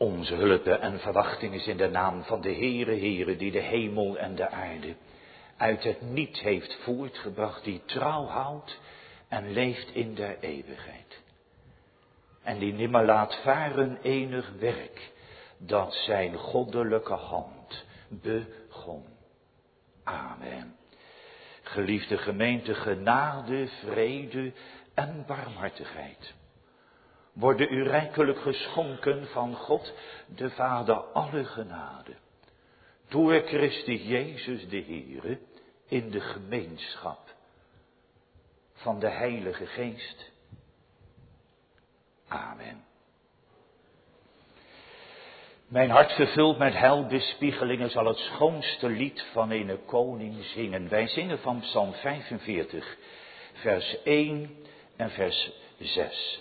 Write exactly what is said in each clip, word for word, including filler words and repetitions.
Onze hulp en verwachting is in de naam van de Heere, Heere, die de hemel en de aarde uit het niet heeft voortgebracht, die trouw houdt en leeft in der eeuwigheid. En die nimmer laat varen enig werk, dat zijn goddelijke hand begon. Amen. Geliefde gemeente, genade, vrede en barmhartigheid worden u rijkelijk geschonken van God, de Vader alle genade, door Christus Jezus de Heere, in de gemeenschap van de Heilige Geest. Amen. Mijn hart vervuld met heilbespiegelingen zal het schoonste lied van een koning zingen. Wij zingen van Psalm vijfenveertig, vers één en vers zes.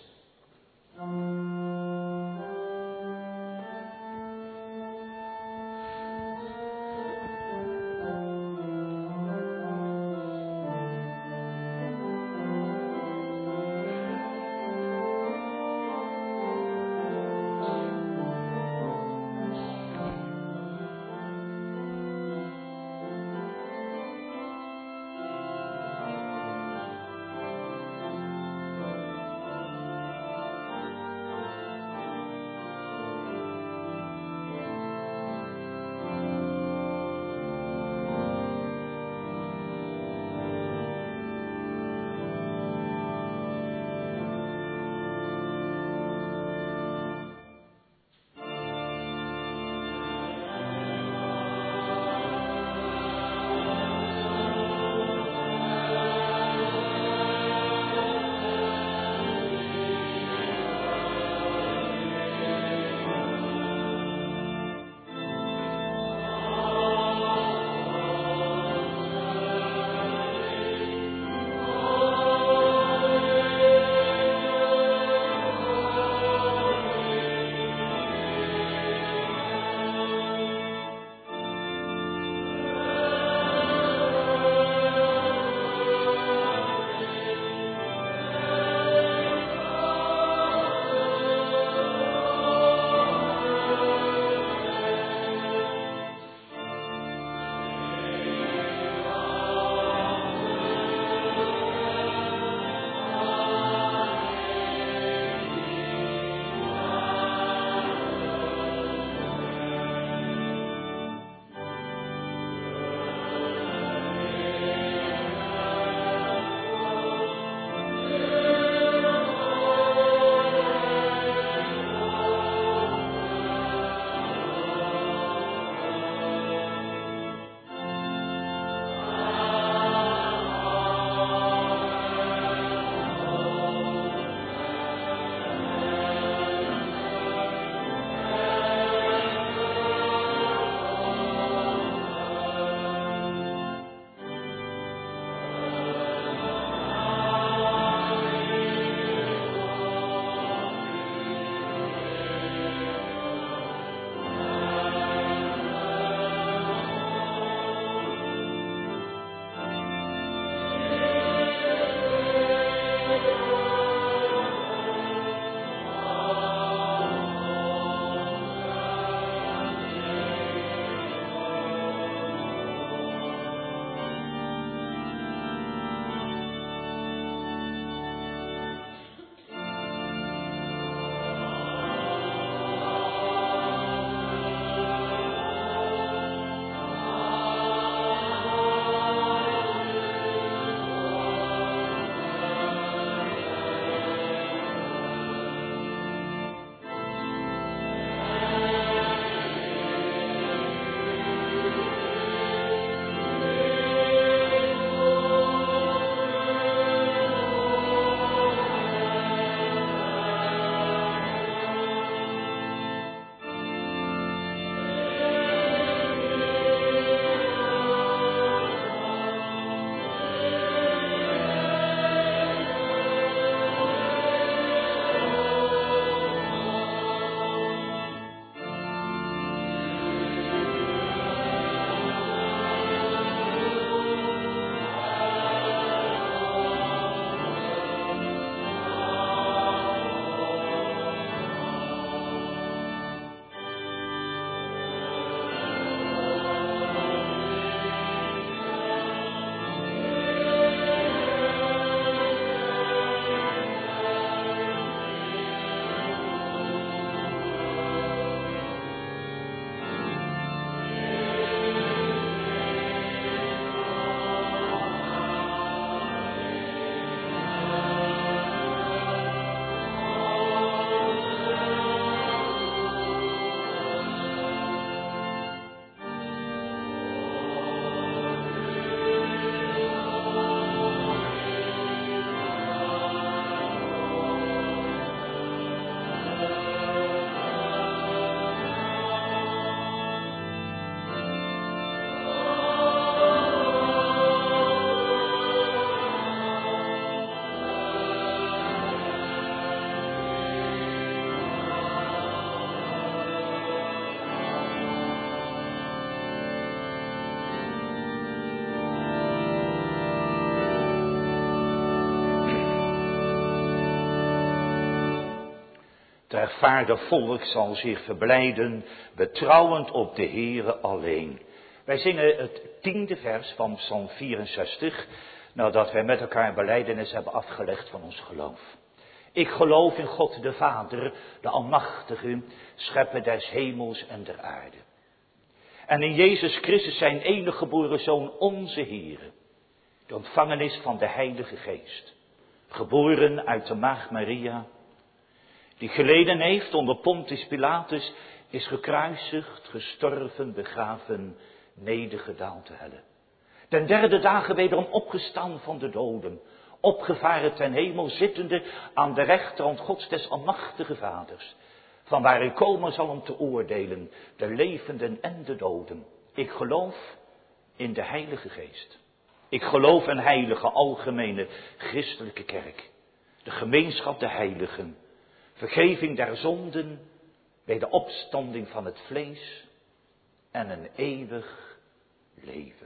Het rechtvaardig volk zal zich verblijden, betrouwend op de Heere alleen. Wij zingen het tiende vers van Psalm vierenzestig, nadat wij met elkaar belijdenis hebben afgelegd van ons geloof. Ik geloof in God de Vader, de Almachtige, schepper des hemels en der aarde. En in Jezus Christus zijn enige geboren Zoon, onze Heere, de ontvangenis van de Heilige Geest, geboren uit de Maagd Maria, die geleden heeft onder Pontius Pilatus, is gekruisigd, gestorven, begraven, nedergedaald te helle. Ten derde dagen wederom opgestaan van de doden, opgevaren ten hemel, zittende aan de rechterhand Gods des almachtige Vaders, van waar hij komen zal om te oordelen, de levenden en de doden. Ik geloof in de Heilige Geest. Ik geloof in heilige, algemene, christelijke kerk, de gemeenschap der heiligen, vergeving der zonden, bij de opstanding van het vlees en een eeuwig leven.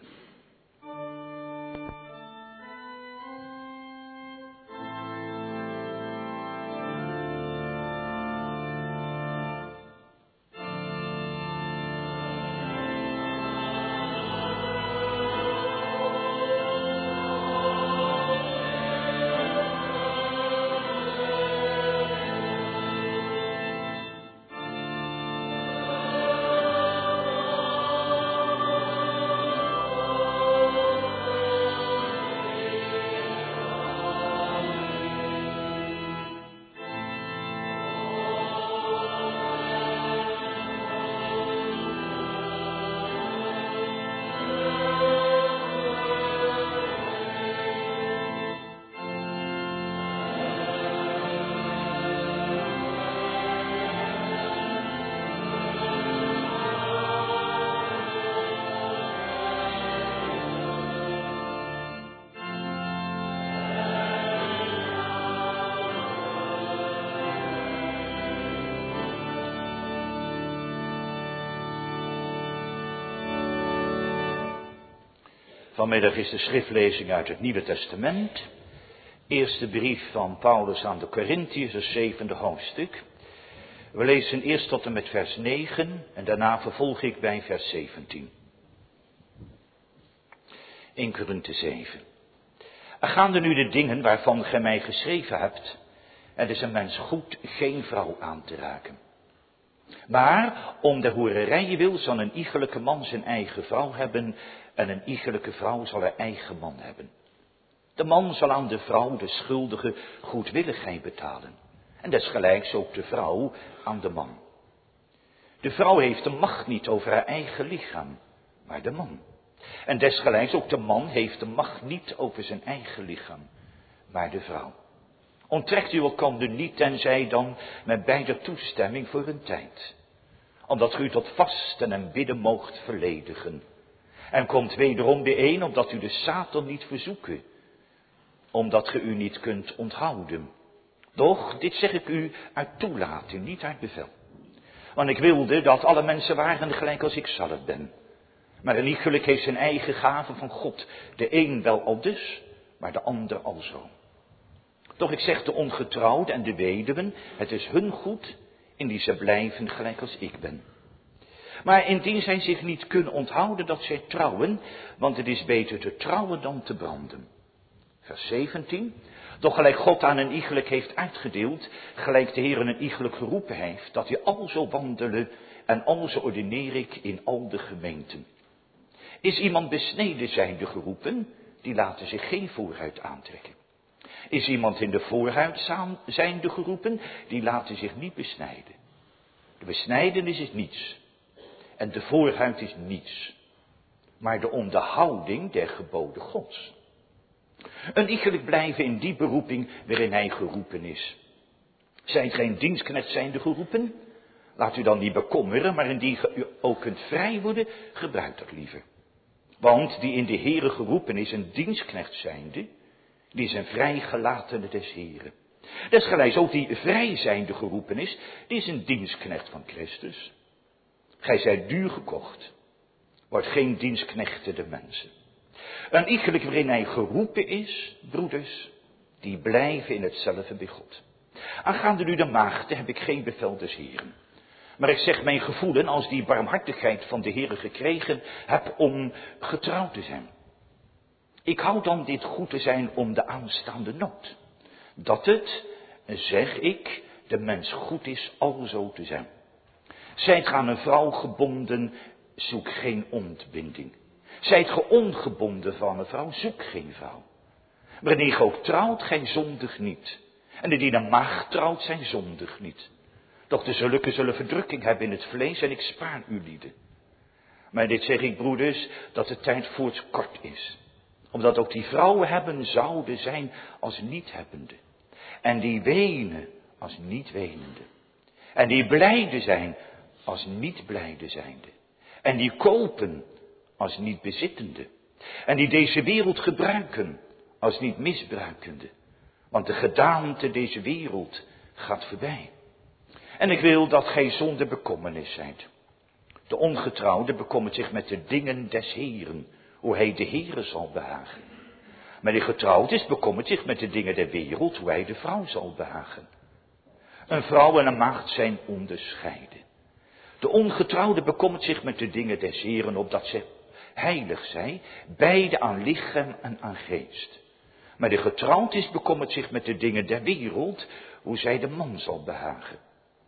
Vanmiddag is de schriftlezing uit het Nieuwe Testament. Eerste brief van Paulus aan de Korintiërs, het zevende hoofdstuk. We lezen eerst tot en met vers negen en daarna vervolg ik bij vers zeventien. eerste Korinthe zeven. Er gaande nu de dingen waarvan gij mij geschreven hebt. Het is een mens goed geen vrouw aan te raken. Maar om de hoererij wil zal een iegelijke man zijn eigen vrouw hebben en een iegelijke vrouw zal haar eigen man hebben. De man zal aan de vrouw de schuldige goedwilligheid betalen en desgelijks ook de vrouw aan de man. De vrouw heeft de macht niet over haar eigen lichaam, maar de man. En desgelijks ook de man heeft de macht niet over zijn eigen lichaam, maar de vrouw. Onttrekt u elkander niet, tenzij dan met beider toestemming voor een tijd, omdat u tot vasten en bidden moogt verledigen. En komt wederom bijeen, opdat u de Satan niet verzoeken, omdat ge u niet kunt onthouden. Doch, dit zeg ik u uit toelating, niet uit bevel. Want ik wilde dat alle mensen waren gelijk als ik zelf ben. Maar een iegelijk heeft zijn eigen gave van God, de een wel al dus, maar de ander al zo. Doch ik zeg de ongetrouwden en de weduwen, het is hun goed, indien ze blijven gelijk als ik ben. Maar indien zij zich niet kunnen onthouden dat zij trouwen, want het is beter te trouwen dan te branden. Vers zeventien. Doch gelijk God aan een iegelijk heeft uitgedeeld, gelijk de Heer een iegelijk geroepen heeft, dat hij al zo wandelen en al zo ordineer ik in al de gemeenten. Is iemand besneden zijnde geroepen, die laten zich geen voorhuid aantrekken. Is iemand in de voorhuid zijnde geroepen, die laten zich niet besnijden. De besnijdenis is niets. En de voorhuid is niets. Maar de onderhouding der geboden Gods. Een iegelijk blijven in die beroeping waarin hij geroepen is. Zijt geen dienstknecht zijnde geroepen? Laat u dan niet bekommeren, maar indien u ook kunt vrij worden, gebruik dat liever. Want die in de Here geroepen is een dienstknecht zijnde, die is een vrijgelatene des Heren. Desgelijks ook die vrij zijnde geroepen is, die is een dienstknecht van Christus. Gij zijt duur gekocht, wordt geen dienstknechten de mensen. Een iegelijk waarin hij geroepen is, broeders, die blijven in hetzelfde bij God. Aangaande nu de maagden heb ik geen bevel des Heren. Maar ik zeg mijn gevoelen als die barmhartigheid van de Heere gekregen heb om getrouwd te zijn. Ik hou dan dit goed te zijn om de aanstaande nood. Dat het, zeg ik, de mens goed is alzo te zijn. Zijt ge aan een vrouw gebonden, zoek geen ontbinding. Zijt ge ongebonden van een vrouw, zoek geen vrouw. Wanneer ge ook trouwt, gij zondig niet. En de die een maagd trouwt, zijn zondig niet. Doch de zulke zullen verdrukking hebben in het vlees en ik spaar u lieden. Maar dit zeg ik, broeders, dat de tijd voorts kort is. Omdat ook die vrouwen hebben zouden zijn als niet hebbende. En die wenen als niet wenende. En die blijde zijn als niet blijde zijnde. En die kopen als niet bezittende. En die deze wereld gebruiken als niet misbruikende. Want de gedaante deze wereld gaat voorbij. En ik wil dat gij zonder bekommernis zijt. De ongetrouwde bekommert zich met de dingen des Heren, hoe hij de Heere zal behagen. Maar die getrouwd is, bekommert zich met de dingen der wereld, hoe hij de vrouw zal behagen. Een vrouw en een maagd zijn onderscheiden. De ongetrouwde bekommert zich met de dingen des Heren, opdat zij heilig zij, beide aan lichaam en aan geest. Maar de getrouwd is, bekommert zich met de dingen der wereld, hoe zij de man zal behagen.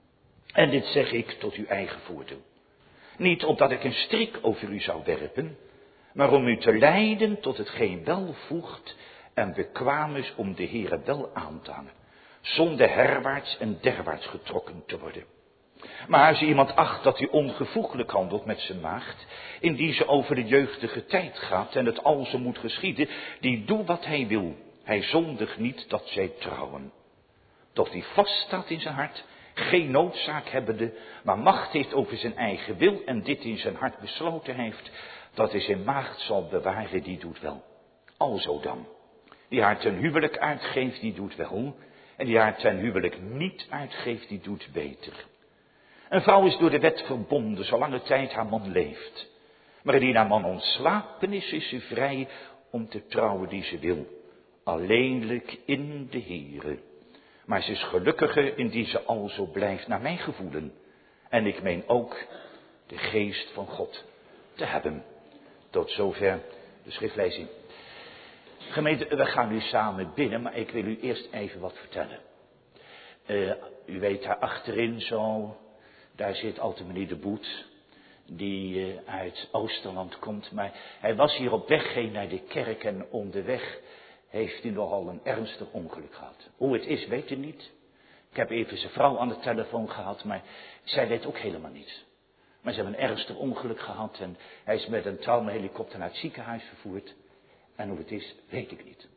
En dit zeg ik tot uw eigen voordeel. Niet opdat ik een strik over u zou werpen, maar om u te leiden tot hetgeen wel voegt en bekwaam is om de Heere wel aan te hangen, zonder herwaarts en derwaarts getrokken te worden. Maar als iemand acht dat hij ongevoeglijk handelt met zijn maagd, indien ze over de jeugdige tijd gaat en het alzo moet geschieden, die doe wat hij wil, hij zondigt niet dat zij trouwen. Doch die vaststaat in zijn hart, geen noodzaak hebbende, maar macht heeft over zijn eigen wil en dit in zijn hart besloten heeft, dat hij zijn maagd zal bewaren, die doet wel. Alzo dan, die haar ten huwelijk uitgeeft, die doet wel, en die haar ten huwelijk niet uitgeeft, die doet beter. Een vrouw is door de wet verbonden, zolang tijd haar man leeft. Maar indien haar man ontslapen is, is ze vrij om te trouwen die ze wil. Alleenlijk in de Heere. Maar ze is gelukkiger indien ze alzo blijft naar mijn gevoelen. En ik meen ook de geest van God te hebben. Tot zover de schriftlezing. Gemeente, we gaan nu samen binnen, maar ik wil u eerst even wat vertellen. Uh, u weet daar achterin zo, daar zit altijd meneer de Boet, die uh, uit Oosterland komt. Maar hij was hier op weg heen naar de kerk en onderweg heeft hij nogal een ernstig ongeluk gehad. Hoe het is, weet u niet. Ik heb even zijn vrouw aan de telefoon gehad, maar zij weet ook helemaal niets. Maar ze hebben een ernstig ongeluk gehad en hij is met een traumahelikopter naar het ziekenhuis vervoerd. En hoe het is, weet ik niet.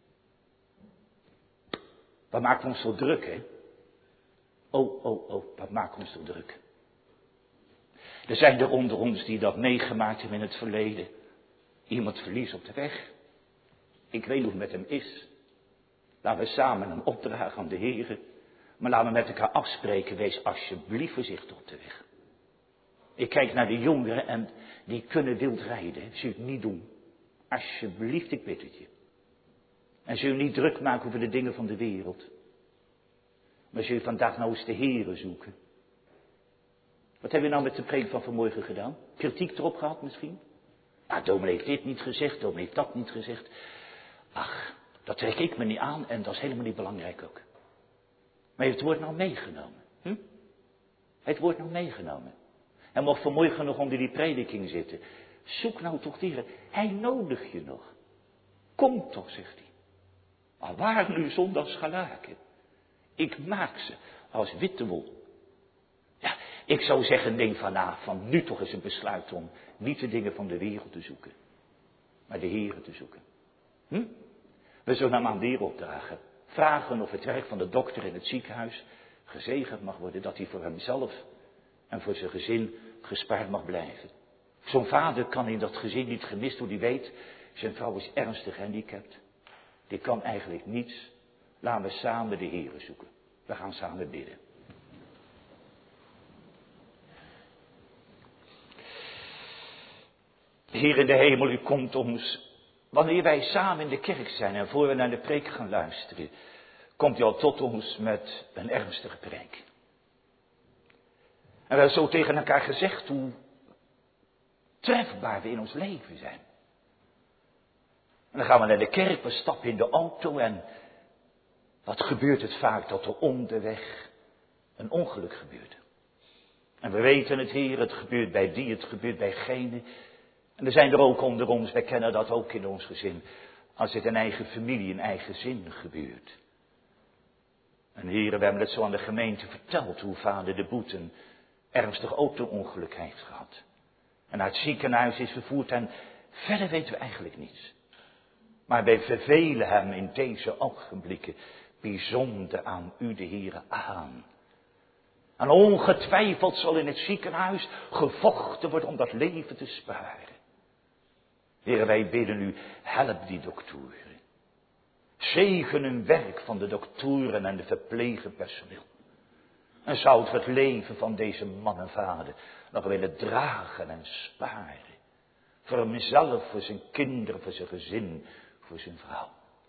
Wat maakt ons zo druk, hè? Oh, oh, oh, wat maakt ons zo druk. Er zijn er onder ons die dat meegemaakt hebben in het verleden. Iemand verliest op de weg. Ik weet hoe het met hem is. Laten we samen hem opdragen aan de Heere. Maar laten we met elkaar afspreken, wees alsjeblieft voorzichtig op de weg. Ik kijk naar de jongeren en die kunnen wild rijden. Zul je het niet doen. Alsjeblieft, ik bid het je. En zul je niet druk maken over de dingen van de wereld. Maar zul je vandaag nou eens de Heere zoeken. Wat hebben we nou met de preek van vanmorgen gedaan? Kritiek erop gehad misschien? Ah, dominee heeft dit niet gezegd, dominee heeft dat niet gezegd. Ach, dat trek ik me niet aan en dat is helemaal niet belangrijk ook. Maar heeft het woord nou meegenomen? Hm? Het woord nou meegenomen. En mocht vanmorgen nog onder die prediking zitten. Zoek nou toch die Heer. Hij nodigt je nog. Kom toch, zegt hij. Maar waar nu zondags galaken? Ik maak ze als witte wol. Ja, ik zou zeggen, neem vanaf van nu toch eens een besluit om niet de dingen van de wereld te zoeken. Maar de Heere te zoeken. Hm? We zullen hem aan de Heer opdragen. Vragen of het werk van de dokter in het ziekenhuis gezegend mag worden. Dat hij voor hemzelf en voor zijn gezin gespaard mag blijven. Zo'n vader kan in dat gezin niet gemist worden. Die weet, zijn vrouw is ernstig gehandicapt. Die kan eigenlijk niets. Laten we samen de Heere zoeken. We gaan samen bidden. Heer in de hemel, u komt ons, wanneer wij samen in de kerk zijn en voor we naar de preek gaan luisteren, komt hij al tot ons met een ernstige preek. En we hebben zo tegen elkaar gezegd hoe trefbaar we in ons leven zijn. En dan gaan we naar de kerk, we stappen in de auto en wat gebeurt het vaak dat er onderweg een ongeluk gebeurt. En we weten het, Heer, het gebeurt bij die, het gebeurt bij gene. En er zijn er ook onder ons, wij kennen dat ook in ons gezin, als het in eigen familie, in eigen zin gebeurt. En Heer, we hebben het zo aan de gemeente verteld hoe vader de Boet een ernstig auto-ongeluk heeft gehad. En naar het ziekenhuis is vervoerd en verder weten we eigenlijk niets. Maar wij vervelen hem in deze ogenblikken bijzonder aan u de Heere aan. En ongetwijfeld zal in het ziekenhuis gevochten worden om dat leven te sparen. Heer, wij bidden u, help die doktoren. Zegen hun werk van de doktoren en de verpleegpersoneel. En zou het het leven van deze man en vader nog willen dragen en sparen. Voor hemzelf, voor zijn kinderen, voor zijn gezin, voor zijn vrouw.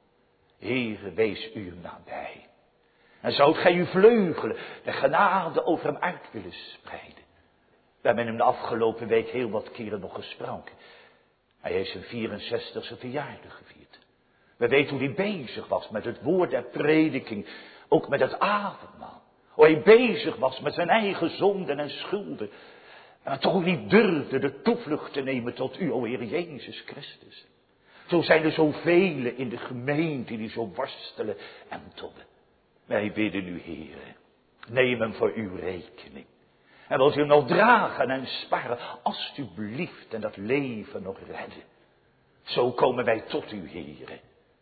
Heere, wees u hem nabij. En zoudt gij uw vleugelen, de genade over hem uit willen spreiden. We hebben hem de afgelopen week heel wat keren nog gesproken. Hij heeft zijn vierenzestigste verjaardag gevierd. We weten hoe hij bezig was met het woord der prediking, ook met het avondmaal. Hoe hij bezig was met zijn eigen zonden en schulden. En toch ook niet durfde de toevlucht te nemen tot u, o Heer Jezus Christus. Zo zijn er zoveel in de gemeente die zo worstelen en tobben. Wij bidden u, Heer, neem hem voor uw rekening. En wilt u hem nog dragen en sparen, alstublieft, en dat leven nog redden. Zo komen wij tot u, Heer.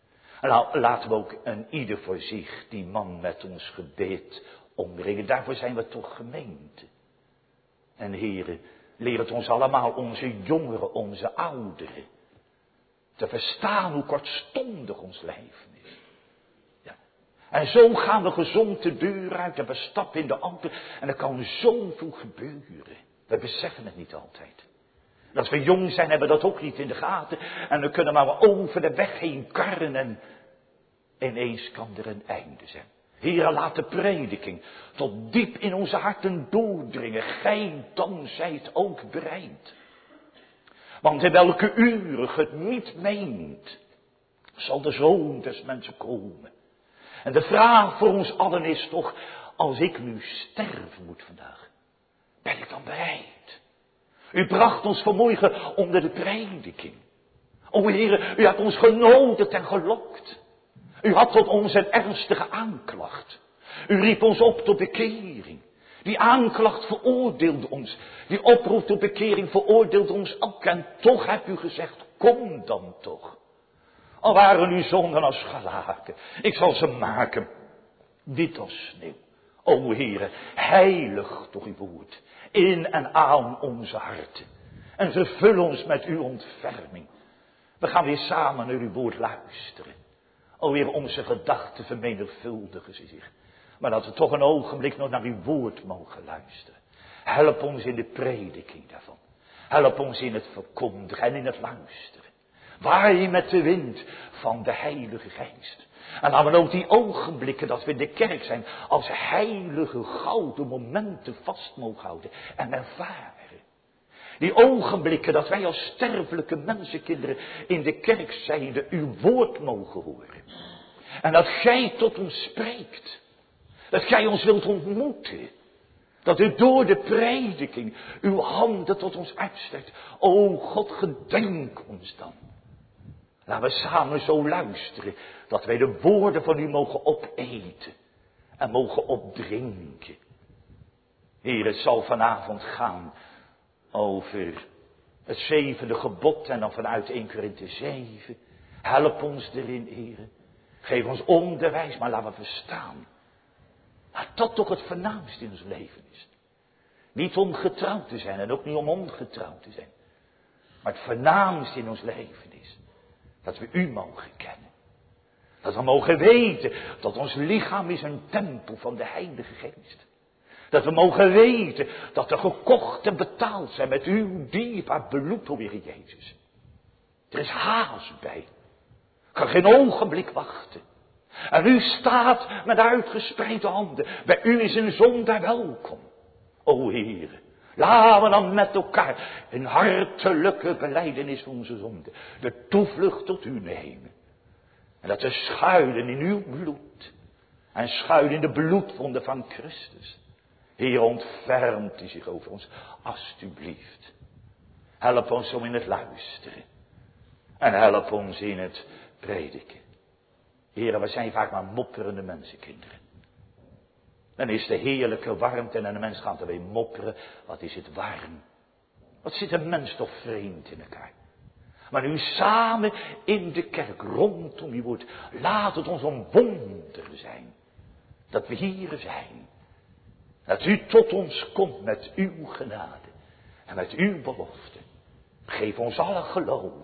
En laten we ook een ieder voor zich die man met ons gebed omringen. Daarvoor zijn we toch gemeente. En Heer, leer het ons allemaal, onze jongeren, onze ouderen, te verstaan hoe kortstondig ons leven is. Ja. En zo gaan we gezond de deur uit en we stappen in de auto en er kan zoveel gebeuren. We beseffen het niet altijd. En als we jong zijn hebben we dat ook niet in de gaten en we kunnen maar over de weg heen karren en ineens kan er een einde zijn. Heere, laat de prediking tot diep in onze harten doordringen. Gij dan zijt ook bereid. Want in welke uren het niet meent, zal de Zoon des mensen komen. En de vraag voor ons allen is toch, als ik nu sterven moet vandaag, ben ik dan bereid? U bracht ons vanmorgen onder de prediking. O Heere, u hebt ons genodigd en gelokt. U had tot ons een ernstige aanklacht. U riep ons op tot bekering. Die aanklacht veroordeelde ons. Die oproep tot bekering veroordeelde ons ook. En toch hebt u gezegd, kom dan toch. Al waren uw zonden als galaken. Ik zal ze maken. Wit als sneeuw. O Heere, heilig toch uw woord. In en aan onze harten. En vervul ons met uw ontferming. We gaan weer samen naar uw woord luisteren. O Heer, onze gedachten vermenigvuldigen zich. Maar dat we toch een ogenblik nog naar uw woord mogen luisteren. Help ons in de prediking daarvan. Help ons in het verkondigen en in het luisteren. Waai met de wind van de Heilige Geest. En laten we ook die ogenblikken dat we in de kerk zijn als heilige gouden momenten vast mogen houden en ervaren. Die ogenblikken dat wij als sterfelijke mensenkinderen in de kerk zijnde uw woord mogen horen. En dat gij tot ons spreekt. Dat gij ons wilt ontmoeten. Dat u door de prediking uw handen tot ons uitstrekt. O God, gedenk ons dan. Laten we samen zo luisteren. Dat wij de woorden van u mogen opeten. En mogen opdrinken. Heer, het zal vanavond gaan over het zevende gebod. En dan vanuit eerste Korinthe zeven. Help ons erin, Heer. Geef ons onderwijs, maar laten we verstaan. Dat dat toch het voornaamste in ons leven is. Niet om getrouwd te zijn en ook niet om ongetrouwd te zijn. Maar het voornaamste in ons leven is dat we u mogen kennen. Dat we mogen weten dat ons lichaam is een tempel van de Heilige Geest. Dat we mogen weten dat we gekocht en betaald zijn met uw dierbaar bloed, o Heer Jezus. Er is haast bij. Ik kan geen ogenblik wachten. En u staat met uitgespreide handen. Bij u is een zondaar welkom. O Heere, laten we dan met elkaar een hartelijke belijdenis van onze zonde. De toevlucht tot u nemen. En dat we schuilen in uw bloed. En schuilen in de bloedwonde van Christus. Heer, ontfermt u zich over ons. Alsjeblieft. Help ons om in het luisteren. En help ons in het prediken. Heer, we zijn vaak maar mopperende mensenkinderen. Dan is de heerlijke warmte en een mens gaat er weer mopperen. Wat is het warm. Wat zit een mens toch vreemd in elkaar. Maar nu samen in de kerk rondom uw woord. Laat het ons een wonder zijn. Dat we hier zijn. Dat u tot ons komt met uw genade. En met uw belofte. Geef ons alle geloof.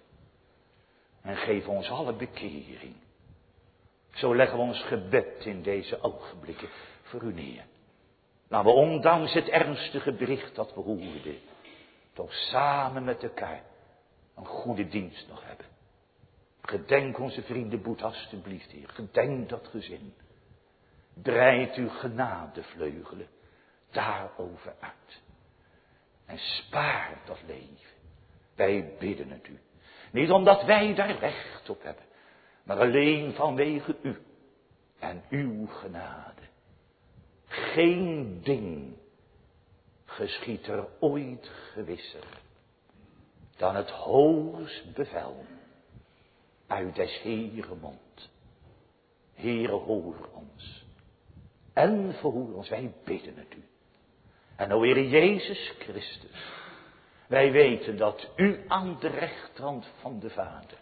En geef ons alle bekering. Zo leggen we ons gebed in deze ogenblikken voor u neer. Laten we ondanks het ernstige bericht dat we hoorden. Toch samen met elkaar een goede dienst nog hebben. Gedenk onze vrienden Boet alstublieft, Heer. Gedenk dat gezin. Breid uw genadevleugelen daarover uit. En spaar dat leven. Wij bidden het u. Niet omdat wij daar recht op hebben. Maar alleen vanwege u. En uw genade. Geen ding geschiet er ooit gewisser. Dan het hoogst bevel. Uit des Heeren mond. Heere, hoor ons. En verhoor ons, wij bidden het u. En o Heer Jezus Christus. Wij weten dat u aan de rechterhand van de Vader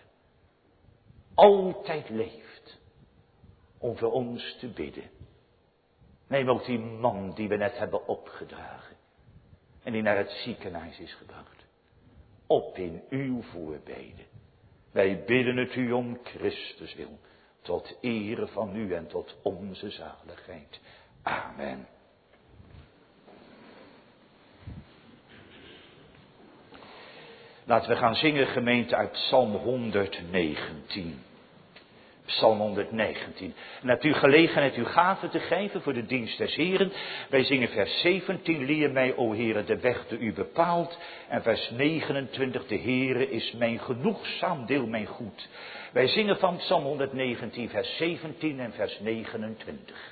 altijd leeft om voor ons te bidden. Neem ook die man die we net hebben opgedragen en die naar het ziekenhuis is gebracht. Op in uw voorbeden. Wij bidden het u om Christus wil, tot ere van u en tot onze zaligheid. Amen. Laten we gaan zingen, gemeente, uit Psalm honderdnegentien. Psalm honderdnegentien. En hebt u gelegenheid uw gaven te geven voor de dienst des Heren. Wij zingen vers zeventien. Leer mij, o Heere, de weg die u bepaalt. En vers negenentwintig. De Heere is mijn genoegzaam deel, mijn goed. Wij zingen van Psalm honderdnegentien, vers zeventien en vers negenentwintig.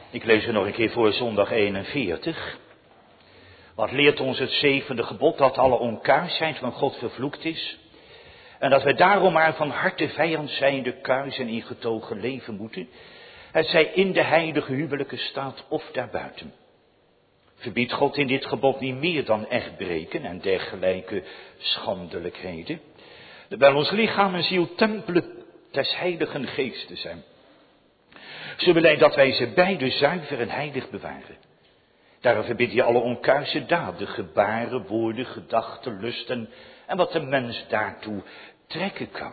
Ik lees er nog een keer voor zondag eenenveertig. Wat leert ons het zevende gebod? Dat alle onkuisheid van God vervloekt is. En dat wij daarom maar van harte vijand zijnde kuis en ingetogen leven moeten. Het zij in de heilige huwelijke staat of daarbuiten. Verbiedt God in dit gebod niet meer dan echtbreken en dergelijke schandelijkheden. Terwijl ons lichaam en ziel tempelen des heiligen geestes zijn. Zo wil hij dat wij ze beide zuiver en heilig bewaren. Daarom verbiedt hij alle onkuise daden, gebaren, woorden, gedachten, lusten en wat de mens daartoe trekken kan.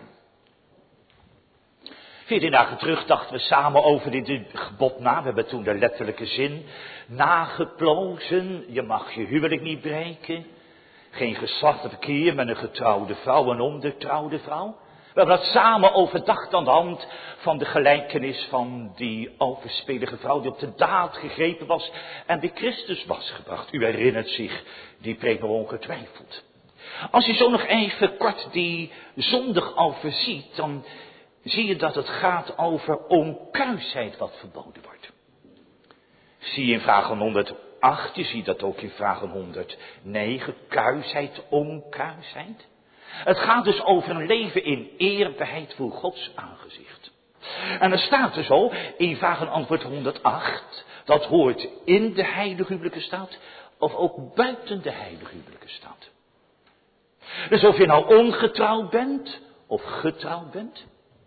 Veertien dagen terug dachten we samen over dit gebod na. We hebben toen de letterlijke zin nageplozen. Je mag je huwelijk niet breken. Geen geslachtverkeer met een getrouwde vrouw en ondertrouwde vrouw. We hebben dat samen overdacht aan de hand van de gelijkenis van die overspelige vrouw die op de daad gegrepen was en bij Christus was gebracht. U herinnert zich, die preek nog ongetwijfeld. Als je zo nog even kort die zondag overziet, dan zie je dat het gaat over onkuisheid wat verboden wordt. Zie je in vragen honderdacht, je ziet dat ook in vragen honderdnegen, kuisheid, onkuisheid. Het gaat dus over een leven in eerbaarheid voor Gods aangezicht. En er staat er zo in vraag en antwoord honderdacht, dat hoort in de heilige huwelijke staat of ook buiten de heilige huwelijke staat. Dus of je nou ongetrouwd bent of getrouwd bent,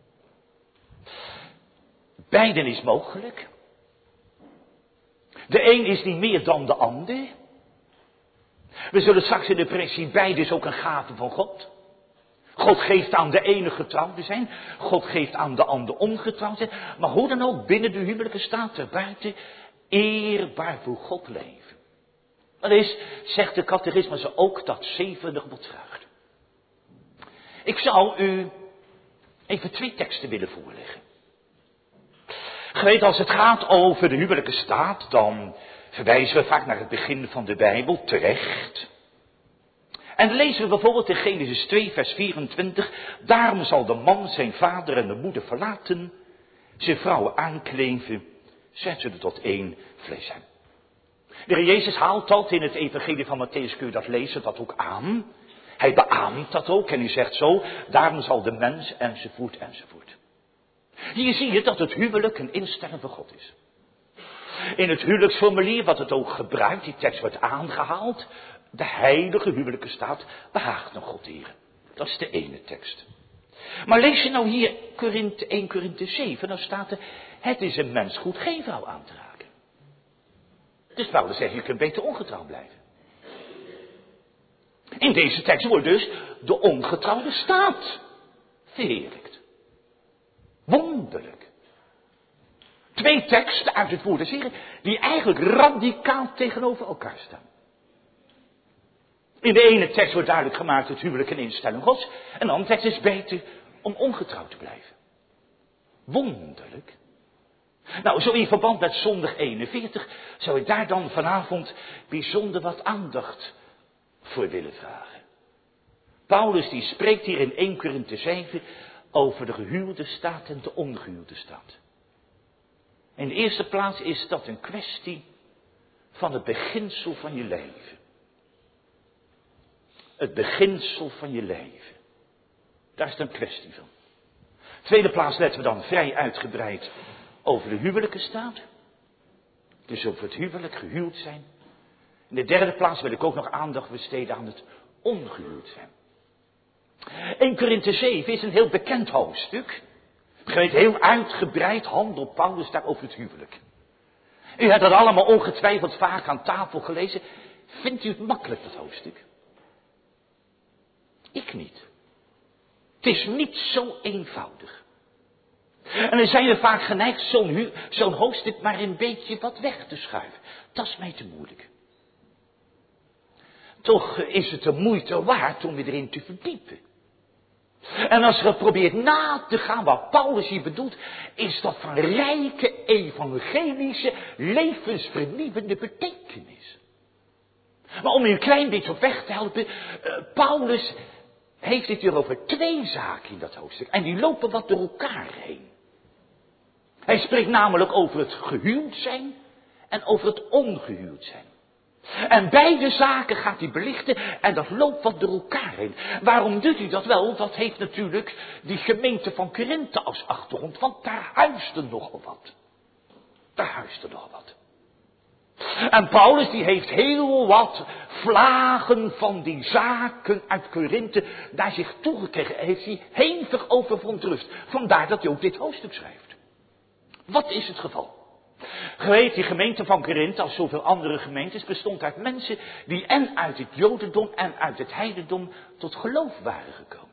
beiden is mogelijk. De een is niet meer dan de ander. We zullen straks in de preek zien, beide is ook een gave van God. God geeft aan de ene getrouwd te zijn. God geeft aan de ander ongetrouwd te zijn. Maar hoe dan ook, binnen de huwelijke staat erbuiten, eerbaar voor God leven. Dat is, zegt de catechismus ook, dat zevende gebod vraagt. Ik zou u even twee teksten willen voorleggen. Geweten, als het gaat over de huwelijke staat, dan verwijzen we vaak naar het begin van de Bijbel, terecht. En dan lezen we bijvoorbeeld in Genesis twee, vers vierentwintig. Daarom zal de man zijn vader en de moeder verlaten, zijn vrouw aankleven, zet ze er tot één vlees zijn. De Heer Jezus haalt dat in het evangelie van Mattheüs, kun je dat lezen, dat ook aan. Hij beaamt dat ook en hij zegt zo, daarom zal de mens, enzovoort, enzovoort. Hier zie je dat het huwelijk een instelling van God is. In het huwelijksformulier wat het ook gebruikt, die tekst wordt aangehaald. De heilige huwelijke staat behaagt nog God heren. Dat is de ene tekst. Maar lees je nou hier Korinthe, één Korinthe zeven, dan staat er, het is een mens goed geen vrouw aan te raken. Dus Paulus zegt, je kunt beter ongetrouwd blijven. In deze tekst wordt dus de ongetrouwde staat verheerlijkt. Wonderlijk. Twee teksten uit het woord des Heren die eigenlijk radicaal tegenover elkaar staan. In de ene tekst wordt duidelijk gemaakt het huwelijk een instelling Gods. En de andere tekst is beter om ongetrouwd te blijven. Wonderlijk. Nou, zo in verband met zondag eenenveertig zou ik daar dan vanavond bijzonder wat aandacht voor willen vragen. Paulus die spreekt hier in één Korinthe zeven over de gehuwde staat en de ongehuwde staat. In de eerste plaats is dat een kwestie van het beginsel van je leven. Het beginsel van je leven. Daar is het een kwestie van. Tweede plaats letten we dan vrij uitgebreid over de huwelijke staat. Dus over het huwelijk, gehuwd zijn. In de derde plaats wil ik ook nog aandacht besteden aan het ongehuwd zijn. één Korinthe zeven is een heel bekend hoofdstuk. Je weet, heel uitgebreid handelt Paulus daar over het huwelijk. U hebt dat allemaal ongetwijfeld vaak aan tafel gelezen. Vindt u het makkelijk, dat hoofdstuk? Ik niet. Het is niet zo eenvoudig. En dan zijn we vaak geneigd zo'n, zo'n hoofdstuk maar een beetje wat weg te schuiven. Dat is mij te moeilijk. Toch is het de moeite waard om je erin te verdiepen. En als je probeert na te gaan wat Paulus hier bedoelt, is dat van rijke evangelische levensvernieuwende betekenis. Maar om je een klein beetje op weg te helpen, uh, Paulus heeft het hier over twee zaken in dat hoofdstuk. En die lopen wat door elkaar heen. Hij spreekt namelijk over het gehuwd zijn en over het ongehuwd zijn. En beide zaken gaat hij belichten en dat loopt wat door elkaar heen. Waarom doet hij dat wel? Dat heeft natuurlijk die gemeente van Korinthe als achtergrond, want daar huisde nogal wat. Daar huisde nogal wat. En Paulus die heeft heel wat vlagen van die zaken uit Korinthe naar zich toegekregen. Heeft hij hevig over verontrust. Vandaar dat hij ook dit hoofdstuk schrijft. Wat is het geval? Je weet, die gemeente van Korinthe, als zoveel andere gemeentes, bestond uit mensen die en uit het jodendom en uit het heidendom tot geloof waren gekomen.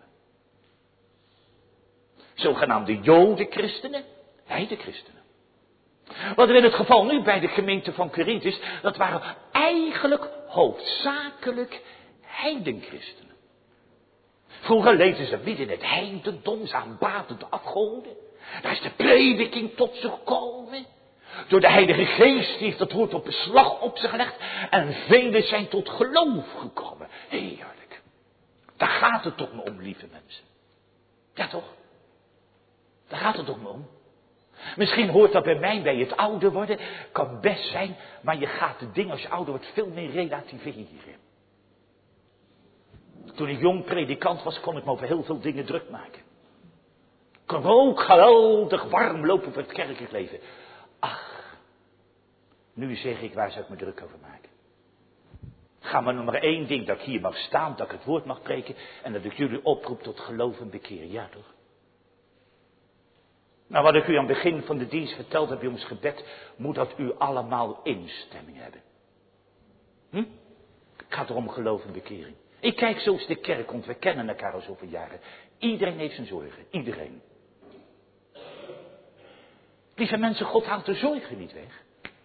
Zogenaamde jodenchristenen, heidenchristenen. Wat er in het geval nu bij de gemeente van Korinthe is, dat waren eigenlijk hoofdzakelijk heidenchristenen. Vroeger leefden ze midden in het heidendom, ze aanbaden de afgoden. Daar is de prediking tot ze gekomen. Door de Heilige Geest heeft dat woord op beslag op ze gelegd. En velen zijn tot geloof gekomen. Heerlijk. Daar gaat het toch om, lieve mensen. Ja toch? Daar gaat het toch om. Misschien hoort dat bij mij bij het ouder worden. Kan best zijn. Maar je gaat de dingen als je ouder wordt veel meer relativeren. Toen ik jong predikant was, kon ik me over heel veel dingen druk maken. Ik kon ook geweldig warm lopen voor het kerkelijk leven. Ach, nu zeg ik, waar zou ik me druk over maken? Ga maar nog maar één ding, dat ik hier mag staan, dat ik het woord mag preken en dat ik jullie oproep tot geloof en bekeren. Ja toch? Nou, wat ik u aan het begin van de dienst verteld heb bij ons gebed, moet dat u allemaal instemming hebben. Hm? Het gaat erom geloof en bekering. Ik kijk zo eens de kerk rond, we kennen elkaar al zoveel jaren. Iedereen heeft zijn zorgen, iedereen. Lieve mensen, God haalt de zorgen niet weg.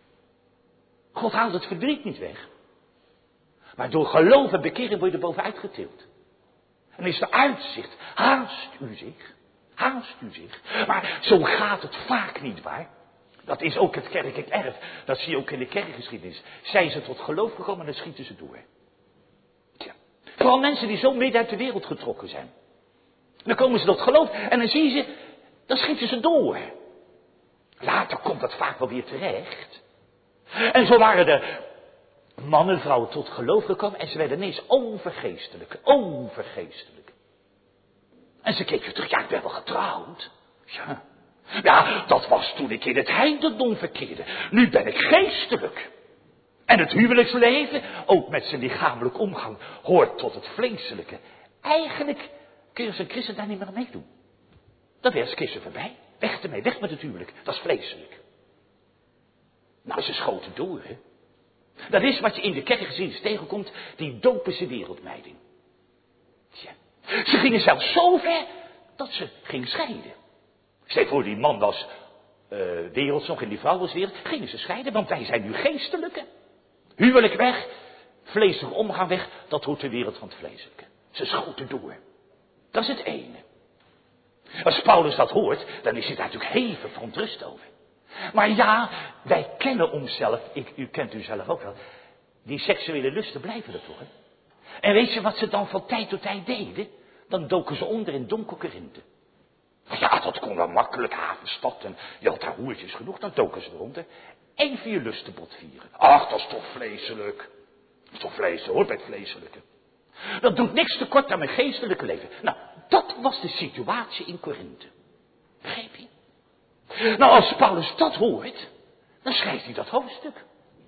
God haalt het verdriet niet weg. Maar door geloof en bekering word je er bovenuit getild. En is er uitzicht. Haast u zich. Haast u zich. Maar zo gaat het vaak niet waar. Dat is ook het kerkelijk erf. Dat zie je ook in de kerkgeschiedenis. Zijn ze tot geloof gekomen en dan schieten ze door. Tja. Vooral mensen die zo midden uit de wereld getrokken zijn. Dan komen ze tot geloof en dan zie je ze, dan schieten ze door. Later komt dat vaak wel weer terecht. En zo waren er mannen en vrouwen tot geloof gekomen en ze werden ineens overgeestelijk, overgeestelijk. En ze keken terug, ja, ik ben wel getrouwd. Ja, ja, dat was toen ik in het heidendom verkeerde. Nu ben ik geestelijk. En het huwelijksleven, ook met zijn lichamelijk omgang, hoort tot het vleeselijke. Eigenlijk kun je als een christen daar niet meer aan meedoen. Dat is christen voorbij. Weg ermee, weg met het huwelijk. Dat is vleeselijk. Nou, ze schoten door, hè. Dat is wat je in de kerkgeschiedenis tegenkomt, die dopische wereldmeiding. Tja. Ze gingen zelfs zo ver dat ze ging scheiden. Stel voor, die man was uh, werelds nog in die vrouw was wereld. Gingen ze scheiden, want wij zijn nu geestelijke. Huwelijk weg, vleeselijke omgang weg, dat hoort de wereld van het vleeselijke. Ze schoten door. Dat is het ene. Als Paulus dat hoort, dan is hij daar natuurlijk hevig verontrust over. Maar ja, wij kennen onszelf, ik, u kent u zelf ook wel, die seksuele lusten blijven er toch, hè? En weet je wat ze dan van tijd tot tijd deden? Dan doken ze onder in donker Korinthe. Ja, dat kon dan makkelijk, havenstad en je had daar hoertjes genoeg, dan doken ze eronder. Even je lusten botvieren. Ach, dat is toch vleeselijk. Dat is toch vleeselijk, hoort bij het vleeselijke. Dat doet niks tekort aan mijn geestelijke leven. Nou, dat was de situatie in Korinthe. Begrijp je? Nou, als Paulus dat hoort, dan schrijft hij dat hoofdstuk.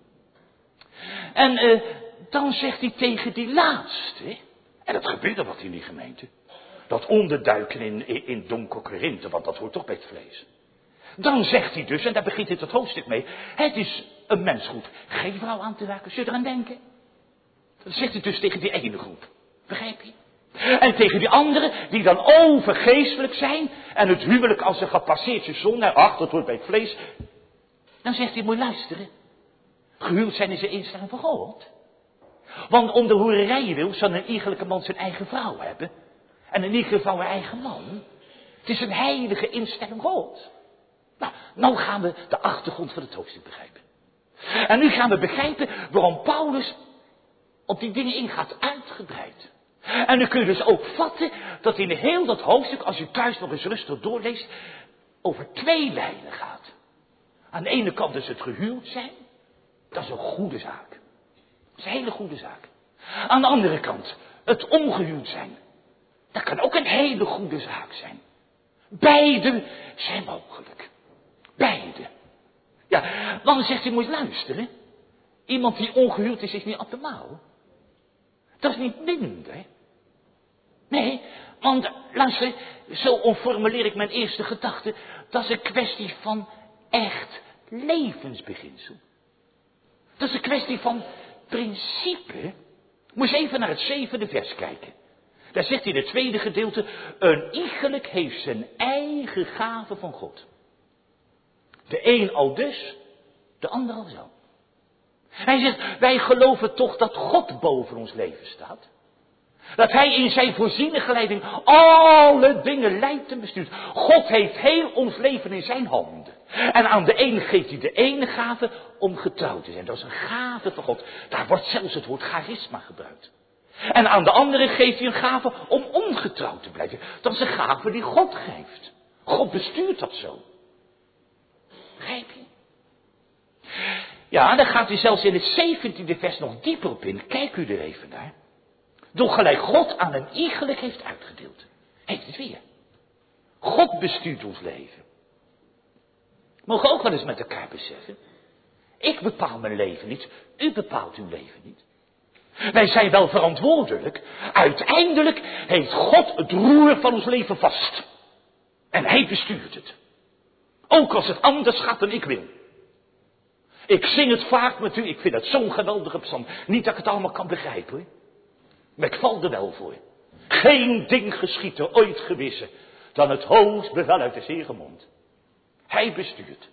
En uh, dan zegt hij tegen die laatste, en dat gebeurde wat in die gemeente, dat onderduiken in, in, in donker Korinthe, want dat hoort toch bij het vlees. Dan zegt hij dus, en daar begint dit het hoofdstuk mee, het is een mens goed geen vrouw aan te raken, zul je eraan denken? Dat zegt hij dus tegen die ene groep, begrijp je? En tegen die anderen, die dan overgeestelijk zijn, en het huwelijk als een gepasseerd seizoen, en ach, dat hoort bij het vlees. Dan zegt hij, moet je luisteren, gehuwd zijn is een instelling van God. Want om de hoererijen wil, zal een iegelijke man zijn eigen vrouw hebben, en een iegelijke vrouw een eigen man. Het is een heilige instelling God. Nou, nou gaan we de achtergrond van het hoofdstuk begrijpen. En nu gaan we begrijpen waarom Paulus op die dingen ingaat, uitgebreid. En dan kun je dus ook vatten dat in heel dat hoofdstuk, als u thuis nog eens rustig doorleest, over twee lijnen gaat. Aan de ene kant is het gehuwd zijn. Dat is een goede zaak. Dat is een hele goede zaak. Aan de andere kant, het ongehuwd zijn. Dat kan ook een hele goede zaak zijn. Beide zijn mogelijk. Beide. Ja, dan zegt hij, moet je luisteren. Iemand die ongehuwd is, is niet abnormaal. Dat is niet minder. Nee, want luister, zo formuleer ik mijn eerste gedachte. Dat is een kwestie van echt levensbeginsel. Dat is een kwestie van principe. Moet je even naar het zevende vers kijken. Daar zegt hij in het tweede gedeelte, een iegelijk heeft zijn eigen gave van God. De een al dus, de ander al zo. Hij zegt, wij geloven toch dat God boven ons leven staat. Dat hij in zijn voorzienige leiding alle dingen leidt en bestuurt. God heeft heel ons leven in zijn handen. En aan de ene geeft hij de ene gave om getrouw te zijn. Dat is een gave van God. Daar wordt zelfs het woord charisma gebruikt. En aan de andere geeft hij een gave om ongetrouw te blijven. Dat is een gave die God geeft. God bestuurt dat zo. Begrijp je? Ja, dan gaat hij zelfs in het zeventiende vers nog dieper op in. Kijk u er even naar. Door gelijk God aan een iegelijk heeft uitgedeeld. Heeft het weer. God bestuurt ons leven. Mogen we ook wel eens met elkaar beseffen. Ik bepaal mijn leven niet. U bepaalt uw leven niet. Wij zijn wel verantwoordelijk. Uiteindelijk heeft God het roer van ons leven vast. En hij bestuurt het. Ook als het anders gaat dan ik wil. Ik zing het vaak met u. Ik vind het zo'n geweldige psalm. Niet dat ik het allemaal kan begrijpen hoor. Maar ik val er wel voor. Geen ding geschiet er ooit gewisse dan het hoogst bevel uit de Heere mond. Hij bestuurt.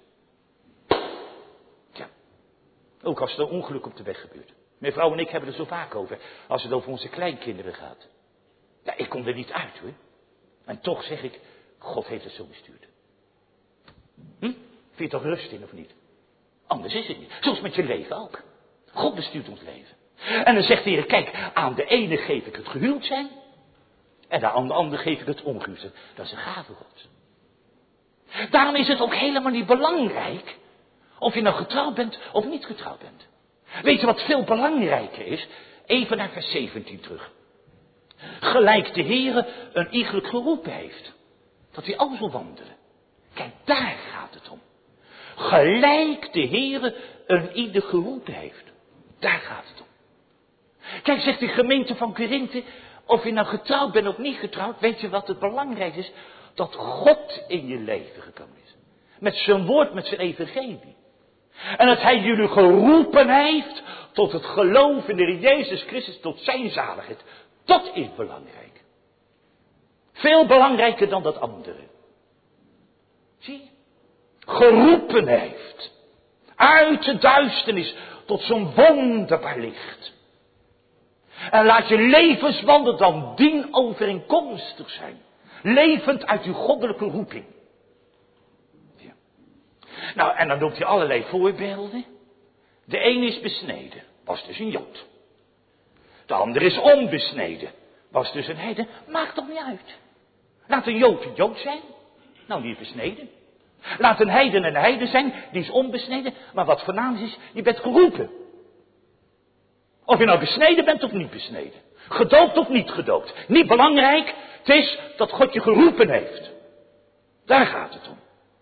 Ja. Ook als er een ongeluk op de weg gebeurt. Mijn vrouw en ik hebben er zo vaak over. Als het over onze kleinkinderen gaat. Ja, ik kom er niet uit hoor. En toch zeg ik, God heeft het zo bestuurd. Hm? Vind je toch rust in of niet? Anders is het niet. Zoals met je leven ook. God bestuurt ons leven. En dan zegt de Heer, kijk, aan de ene geef ik het gehuwd zijn. En aan de andere geef ik het ongehuwd zijn. Dat is een gave God. Daarom is het ook helemaal niet belangrijk of je nou getrouwd bent of niet getrouwd bent. Weet je wat veel belangrijker is? Even naar vers zeventien terug. Gelijk de Heere een iegelijk geroepen heeft. Dat hij al zal wandelen. Kijk, daar gaat het om. Gelijk de Heere een ieder geroepen heeft. Daar gaat het om. Kijk, zegt de gemeente van Korinthe, of je nou getrouwd bent of niet getrouwd, weet je wat het belangrijk is? Dat God in je leven gekomen is. Met zijn woord, met zijn evangelie. En dat hij jullie geroepen heeft tot het geloof in de Heer Jezus Christus, tot zijn zaligheid. Dat is belangrijk. Veel belangrijker dan dat andere. Zie je? Geroepen heeft. Uit de duisternis tot zo'n wonderbaar licht. En laat je levenswandel dan dien overeenkomstig zijn. Levend uit uw goddelijke roeping. Ja. Nou, en dan noemt hij allerlei voorbeelden. De een is besneden, was dus een Jood. De ander is onbesneden, was dus een heiden. Maakt toch niet uit. Laat een Jood een Jood zijn, nou die is besneden. Laat een heiden een heiden zijn, die is onbesneden. Maar wat voornaamst is, je bent geroepen. Of je nou besneden bent of niet besneden. Gedoopt of niet gedoopt. Niet belangrijk, het is dat God je geroepen heeft. Daar gaat het om.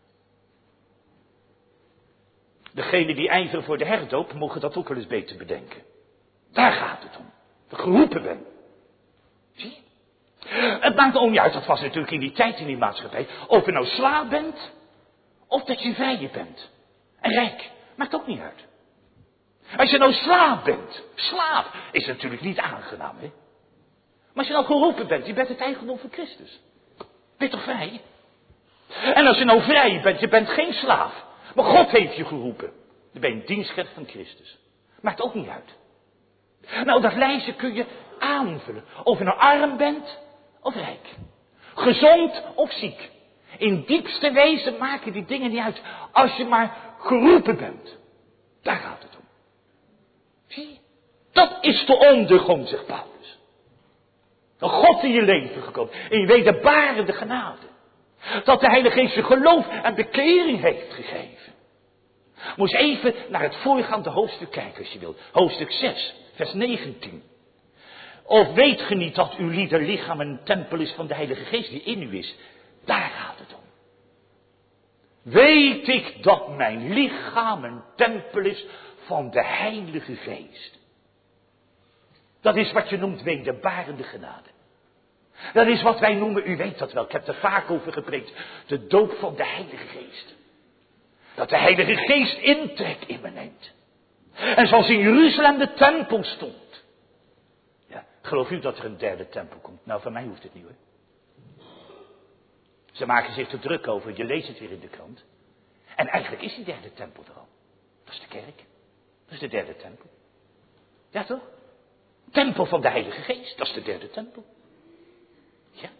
Degenen die ijveren voor de herdoop, mogen dat ook wel eens beter bedenken. Daar gaat het om. Dat ik geroepen ben. Zie je? Het maakt ook niet uit, dat was natuurlijk in die tijd in die maatschappij. Of je nou slaaf bent, of dat je vrije bent. En rijk, maakt ook niet uit. Als je nou slaaf bent, slaaf is natuurlijk niet aangenaam, hè. Maar als je nou geroepen bent, je bent het eigendom van Christus. Ben je toch vrij? En als je nou vrij bent, je bent geen slaaf. Maar God heeft je geroepen. Dan ben je een dienstknecht van Christus. Maakt ook niet uit. Nou, dat lijstje kun je aanvullen. Of je nou arm bent of rijk. Gezond of ziek. In diepste wezen maken die dingen niet uit. Als je maar geroepen bent. Daar gaat het om. Zie je? Dat is de ondergrond, zegt Paulus. Een God in je leven gekomen. In je wederbarende genade. Dat de Heilige Geest je geloof en bekering heeft gegeven. Moet eens even naar het voorgaande hoofdstuk kijken als je wilt. Hoofdstuk zes, vers negentien. Of weet ge niet dat uw lieder lichaam een tempel is van de Heilige Geest die in u is? Daar gaat het om. Weet ik dat mijn lichaam een tempel is van de Heilige Geest? Dat is wat je noemt wederbarende genade. Dat is wat wij noemen, u weet dat wel, ik heb er vaak over gepreekt, de doop van de Heilige Geest. Dat de Heilige Geest intrek in me neemt. En zoals in Jeruzalem de tempel stond. Ja, geloof u dat er een derde tempel komt? Nou, van mij hoeft het niet hoor. Ze maken zich er druk over, je leest het weer in de krant. En eigenlijk is die derde tempel er al. Dat is de kerk. Dat is de derde tempel. Ja toch? Tempel van de Heilige Geest, dat is de derde tempel. Ja.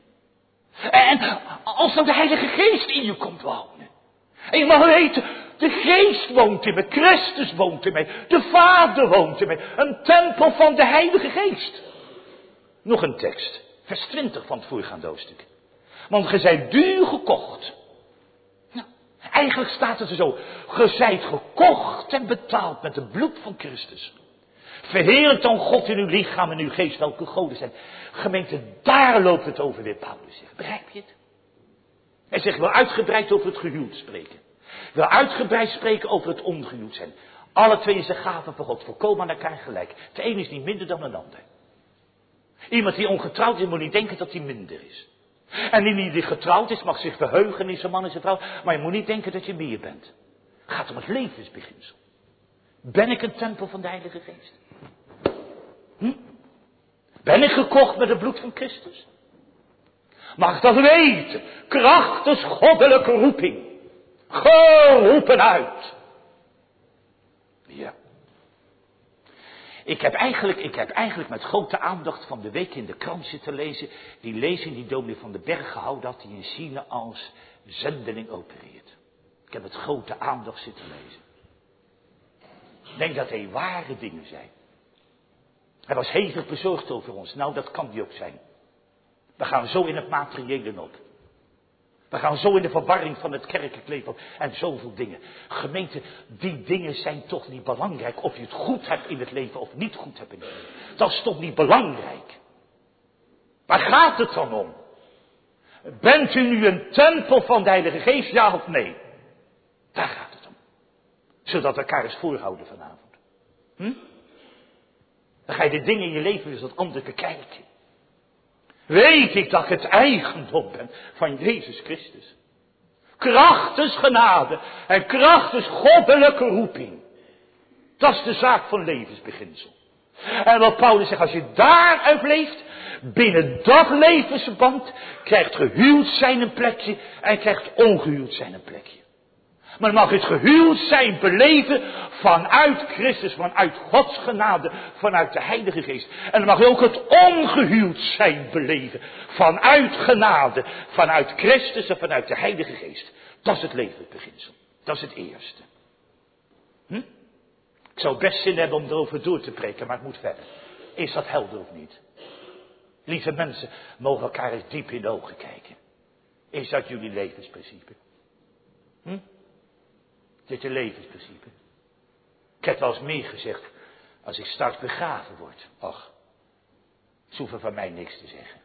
En als nou de Heilige Geest in je komt wonen. En je mag weten, de Geest woont in mij, Christus woont in mij, de Vader woont in mij. Een tempel van de Heilige Geest. Nog een tekst, vers twintig van het voorgaande hoofdstuk. Want ge zijt duur gekocht. Nou, eigenlijk staat het er zo. Ge zijt gekocht en betaald met het bloed van Christus. Verheerlijk dan God in uw lichaam en uw geest, welke goden zijn. Gemeente, daar loopt het over weer Paulus zegt. Begrijp je het? Hij zegt, ik wil uitgebreid over het gehuwd spreken. Ik wil uitgebreid spreken over het ongehuwd zijn. Alle twee is een gave van God, volkomen aan elkaar gelijk. De een is niet minder dan een ander. Iemand die ongetrouwd is, moet niet denken dat hij minder is. En iemand die getrouwd is, mag zich verheugen in zijn man en zijn vrouw. Maar je moet niet denken dat je meer bent. Het gaat om het levensbeginsel. Ben ik een tempel van de Heilige Geest? Hm? Ben ik gekocht met het bloed van Christus? Mag ik dat weten? Krachtens goddelijke roeping. Geroepen uit. Ja. Ik heb eigenlijk, ik heb eigenlijk met grote aandacht van de week in de krant zitten lezen. Die lezing die dominee van den Berg gehouden had, die in China als zendeling opereert. Ik heb met grote aandacht zitten lezen. Ik denk dat hij ware dingen zijn. Hij was hevig bezorgd over ons. Nou, dat kan die ook zijn. We gaan zo in het materiële op. We gaan zo in de verwarring van het kerkelijk leven op. En zoveel dingen. Gemeente, die dingen zijn toch niet belangrijk. Of je het goed hebt in het leven of niet goed hebt in het leven. Dat is toch niet belangrijk. Waar gaat het dan om? Bent u nu een tempel van de Heilige Geest, ja of nee? Daar gaat het om. Zodat we elkaar eens voorhouden vanavond. Hm? Dan ga je de dingen in je leven eens wat anders bekijken. Weet ik dat ik het eigendom ben van Jezus Christus. Krachtens genade en krachtens goddelijke roeping. Dat is de zaak van levensbeginsel. En wat Paulus zegt, als je daaruit leeft, binnen dat levensverband, krijgt gehuwd zijn een plekje en krijgt ongehuwd zijn een plekje. Maar mag het gehuwd zijn beleven vanuit Christus, vanuit Gods genade, vanuit de Heilige Geest. En dan mag je ook het ongehuwd zijn beleven vanuit genade, vanuit Christus en vanuit de Heilige Geest. Dat is het levensbeginsel. Dat is het eerste. Hm? Ik zou best zin hebben om erover door te preken, maar het moet verder. Is dat helder of niet? Lieve mensen, mogen elkaar eens diep in de ogen kijken. Is dat jullie levensprincipe? Hm? Dit je levensprincipe. Ik heb wel eens meer gezegd. Als ik straks begraven word. Ach. Ze hoeven van mij niks te zeggen.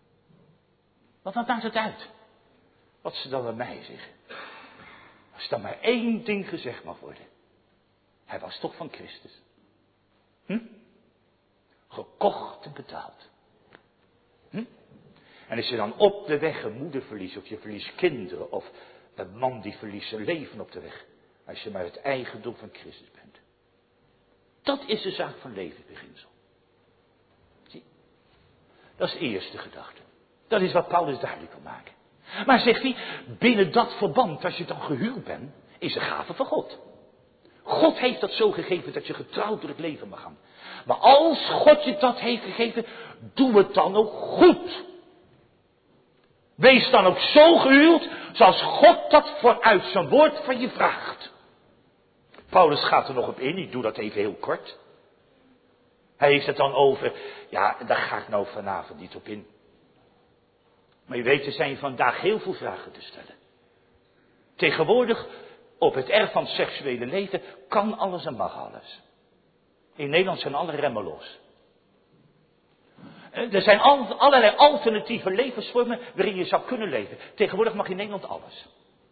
Want wat maakt het uit? Wat ze dan van mij zeggen. Als dan maar één ding gezegd mag worden. Hij was toch van Christus. Hm? Gekocht en betaald. Hm? En als je dan op de weg een moeder verliest. Of je verliest kinderen. Of een man die verliest zijn leven op de weg. Als je maar het eigendom van Christus bent. Dat is de zaak van levensbeginsel. Zie. Dat is de eerste gedachte. Dat is wat Paulus duidelijk wil maken. Maar zegt hij, binnen dat verband, als je dan gehuwd bent, is een gave van God. God heeft dat zo gegeven dat je getrouwd door het leven mag gaan. Maar als God je dat heeft gegeven, doe het dan ook goed. Wees dan ook zo gehuwd, zoals God dat vanuit zijn woord van je vraagt. Paulus gaat er nog op in, ik doe dat even heel kort. Hij heeft het dan over, ja, daar ga ik nou vanavond niet op in. Maar je weet, er zijn vandaag heel veel vragen te stellen. Tegenwoordig op het erf van het seksuele leven kan alles en mag alles. In Nederland zijn alle remmen los. Er zijn allerlei alternatieve levensvormen waarin je zou kunnen leven. Tegenwoordig mag in Nederland alles.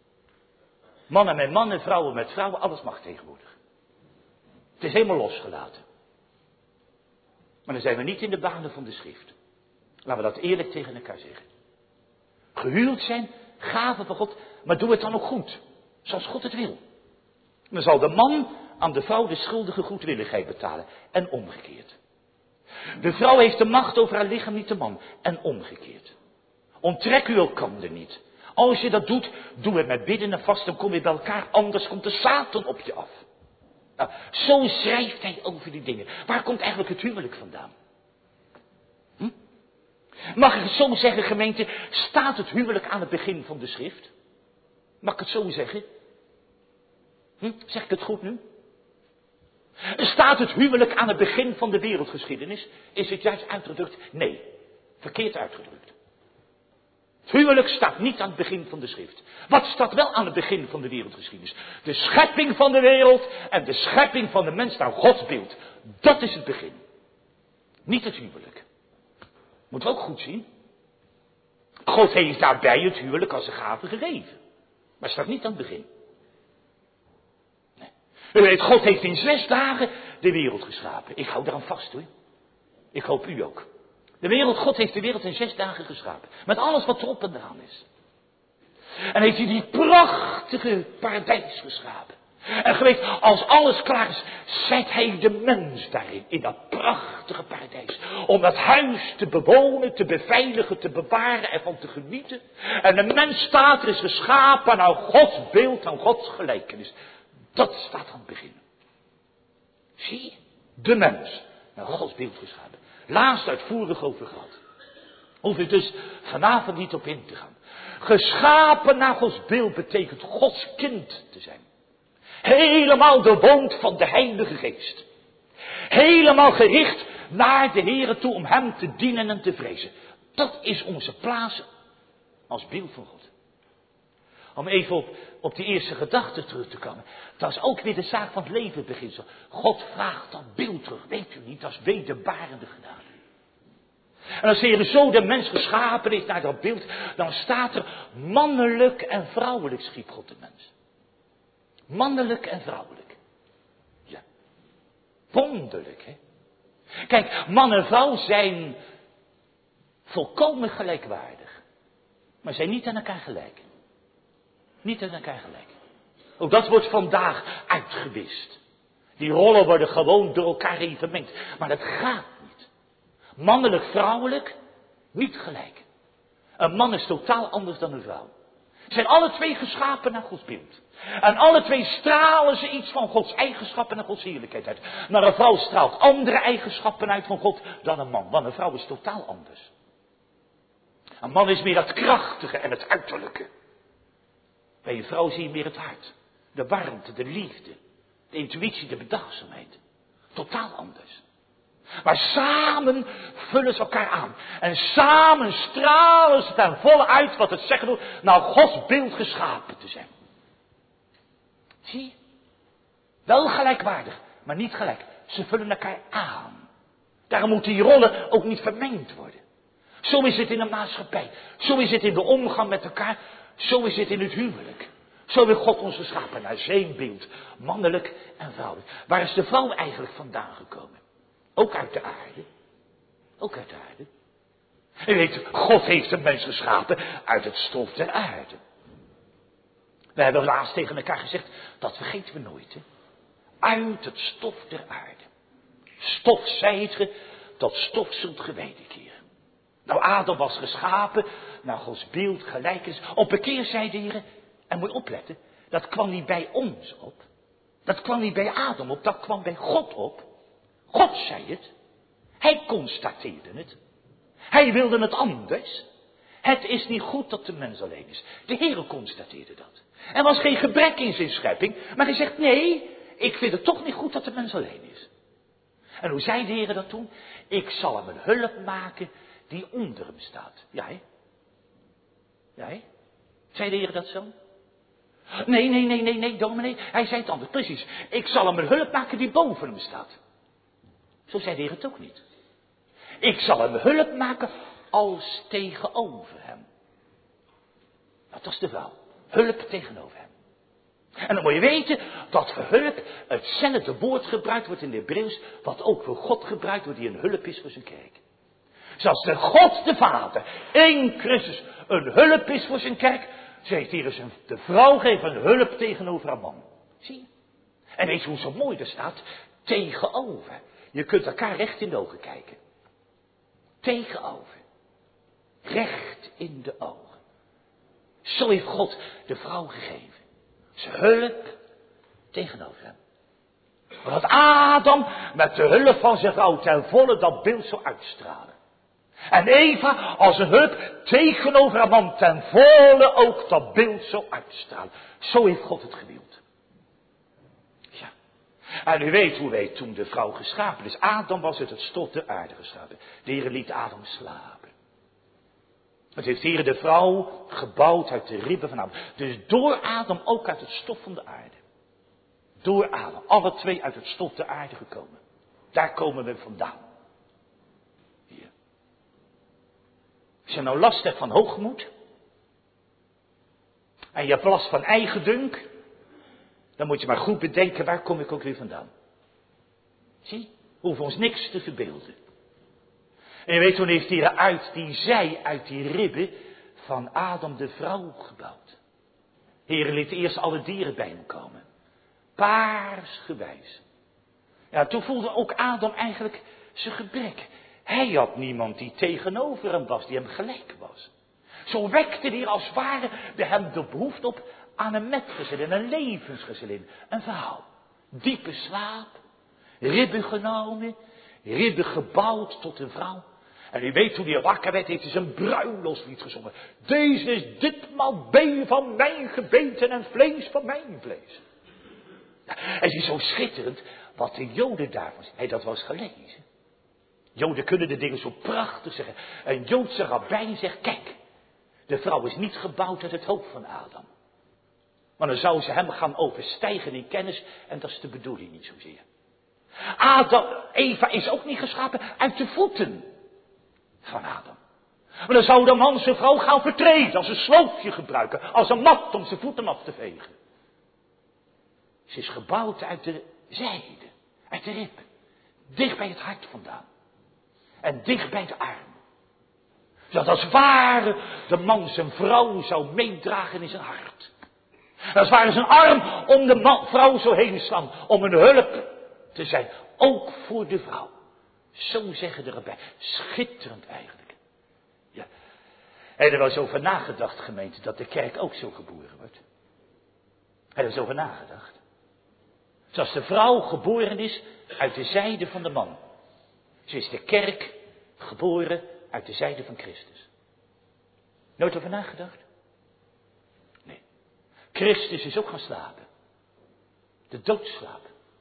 Mannen met mannen, vrouwen met vrouwen, alles mag tegenwoordig. Het is helemaal losgelaten. Maar dan zijn we niet in de banen van de schrift. Laten we dat eerlijk tegen elkaar zeggen. Gehuwd zijn, gave van God, maar doe het dan ook goed. Zoals God het wil. Dan zal de man aan de vrouw de schuldige goedwilligheid betalen. En omgekeerd. De vrouw heeft de macht over haar lichaam, niet de man. En omgekeerd. Onttrek u elkander niet. Als je dat doet, doe het met bidden en vast, dan kom je bij elkaar, anders komt de Satan op je af. Nou, zo schrijft hij over die dingen. Waar komt eigenlijk het huwelijk vandaan? Hm? Mag ik het zo zeggen, gemeente, staat het huwelijk aan het begin van de schrift? Mag ik het zo zeggen? Hm? Zeg ik het goed nu? Staat het huwelijk aan het begin van de wereldgeschiedenis? Is het juist uitgedrukt? Nee, verkeerd uitgedrukt. Het huwelijk staat niet aan het begin van de schrift. Wat staat wel aan het begin van de wereldgeschiedenis? De schepping van de wereld en de schepping van de mens naar Gods beeld. Dat is het begin. Niet het huwelijk. Moeten we ook goed zien. God heeft daarbij het huwelijk als een gave gegeven. Maar staat niet aan het begin. Nee. U weet, God heeft in zes dagen de wereld geschapen. Ik hou daaraan vast hoor. Ik hoop u ook. De wereld, God heeft de wereld in zes dagen geschapen. Met alles wat erop en eraan is. En heeft hij die prachtige paradijs geschapen. En geweest, als alles klaar is, zet hij de mens daarin. In dat prachtige paradijs. Om dat huis te bewonen, te beveiligen, te bewaren en van te genieten. En de mens staat er is geschapen naar Gods beeld, aan Gods gelijkenis. Dat staat aan het begin. Zie je? De mens. Naar Gods beeld geschapen. Laatst uitvoerig over gehad. Hoef ik dus vanavond niet op in te gaan. Geschapen naar Gods beeld betekent Gods kind te zijn. Helemaal bewoond van de Heilige Geest. Helemaal gericht naar de Here toe om Hem te dienen en te vrezen. Dat is onze plaats als beeld van God. Om even op, op die eerste gedachte terug te komen. Dat is ook weer de zaak van het leven beginsel. God vraagt dat beeld terug. Weet u niet, dat is wederbarende gedaan. En als de Heer zo de mens geschapen heeft naar dat beeld, dan staat er mannelijk en vrouwelijk schiep God de mens. Mannelijk en vrouwelijk. Ja. Wonderlijk, hè. Kijk, man en vrouw zijn volkomen gelijkwaardig. Maar zijn niet aan elkaar gelijk. Niet aan elkaar gelijk. Ook dat wordt vandaag uitgewist. Die rollen worden gewoon door elkaar heen vermengd. Maar dat gaat niet. Mannelijk, vrouwelijk, niet gelijk. Een man is totaal anders dan een vrouw. Ze zijn alle twee geschapen naar Gods beeld. En alle twee stralen ze iets van Gods eigenschappen en Gods heerlijkheid uit. Maar een vrouw straalt andere eigenschappen uit van God dan een man. Want een vrouw is totaal anders. Een man is meer het krachtige en het uiterlijke. Bij een vrouw zie je meer het hart. De warmte, de liefde. De intuïtie, de bedachtzaamheid. Totaal anders. Maar samen vullen ze elkaar aan. En samen stralen ze ten volle uit wat het zeggen wil. Nou Gods beeld geschapen te zijn. Zie je? Wel gelijkwaardig, maar niet gelijk. Ze vullen elkaar aan. Daarom moeten die rollen ook niet vermengd worden. Zo is het in de maatschappij. Zo is het in de omgang met elkaar. Zo is het in het huwelijk. Zo heeft God ons geschapen naar zijn beeld. Mannelijk en vrouwelijk. Waar is de vrouw eigenlijk vandaan gekomen? Ook uit de aarde. Ook uit de aarde. En weet, God heeft een mens geschapen uit het stof der aarde. We hebben laatst tegen elkaar gezegd, dat vergeten we nooit. Hè? Uit het stof der aarde. Stof zijt ge, tot stof zult ge wederkeren. Nou, Adam was geschapen naar Gods beeld, gelijkenis. Op een keer zei de Heer, en moet opletten, dat kwam niet bij ons op. Dat kwam niet bij Adam op, dat kwam bij God op. God zei het. Hij constateerde het. Hij wilde het anders. Het is niet goed dat de mens alleen is. De Heer constateerde dat. Er was geen gebrek in zijn schepping, maar hij zegt, nee, ik vind het toch niet goed dat de mens alleen is. En hoe zei de Heer dat toen? Ik zal hem een hulp maken die onder hem staat. Ja, hè? Ja, hè? Zei de Heer dat zo? Nee, nee, nee, nee, nee, dominee. Hij zei het anders, precies. Ik zal hem een hulp maken die boven hem staat. Zo zei de Heer het ook niet. Ik zal hem hulp maken als tegenover hem. Dat is de vrouw. Hulp tegenover hem. En dan moet je weten dat voor hulp hetzelfde woord gebruikt wordt in de Hebreeuws, wat ook voor God gebruikt wordt, die een hulp is voor zijn kerk. Zoals de God de Vader in Christus een hulp is voor zijn kerk, zo heeft hier eens een, de vrouw gegeven een hulp tegenover haar man. Zie je? En weet je hoe zo mooi er staat? Tegenover. Je kunt elkaar recht in de ogen kijken. Tegenover. Recht in de ogen. Zo heeft God de vrouw gegeven. Zijn hulp tegenover hem. Maar dat Adam met de hulp van zijn vrouw ten volle dat beeld zou uitstralen. En Eva als een hulp tegenover haar man ten volle ook dat beeld zou uitstralen. Zo heeft God het gewild. Ja. En u weet hoe weet toen de vrouw geschapen is. Adam was uit het stof de aarde geschapen. De Heer liet Adam slapen. Het heeft hier de vrouw gebouwd uit de ribben van Adam. Dus door Adam ook uit het stof van de aarde. Door Adam. Alle twee uit het stof de aarde gekomen. Daar komen we vandaan. Hier. Als je nou last hebt van hoogmoed. En je hebt last van eigendunk. Dan moet je maar goed bedenken, waar kom ik ook weer vandaan. Zie, we hoeven ons niks te verbeelden. En je weet, toen heeft hij uit die zij, uit die ribben van Adam de vrouw gebouwd. Heer liet eerst alle dieren bij hem komen. Paarsgewijs. Ja, toen voelde ook Adam eigenlijk zijn gebrek. Hij had niemand die tegenover hem was, die hem gelijk was. Zo wekte hij als het ware bij hem de behoefte op aan een metgezellin, een levensgezellin, een vrouw. Diepe slaap, ribben genomen, ribben gebouwd tot een vrouw. En u weet, toen hij wakker werd, heeft hij zijn bruiloftslied gezongen. Deze is ditmaal been van mijn gebeten en vlees van mijn vlees. Nou, het is zo schitterend wat de Joden daarvan zeggen. Hij dat was gelezen. Joden kunnen de dingen zo prachtig zeggen. Een Joodse rabbijn zegt, kijk, de vrouw is niet gebouwd uit het hoofd van Adam. Maar dan zou ze hem gaan overstijgen in kennis en dat is de bedoeling niet zozeer. Adam, Eva is ook niet geschapen uit de voeten van Adam. Maar dan zou de man zijn vrouw gaan vertreden, als een sloofje gebruiken, als een mat om zijn voeten af te vegen. Ze is gebouwd uit de zijde, uit de rib, dicht bij het hart vandaan. En dicht bij de arm. Zodat als het ware de man zijn vrouw zou meedragen in zijn hart. En als het ware zijn arm om de man, vrouw zou heen slaan, om een hulp te zijn, ook voor de vrouw. Zo zeggen de rabbijn. Schitterend eigenlijk. Ja. En er was over nagedacht, gemeente, dat de kerk ook zo geboren wordt. Er is over nagedacht. Zoals de vrouw geboren is uit de zijde van de man. Zo is de kerk geboren uit de zijde van Christus. Nooit over nagedacht? Nee. Christus is ook gaan slapen. De doodslaap.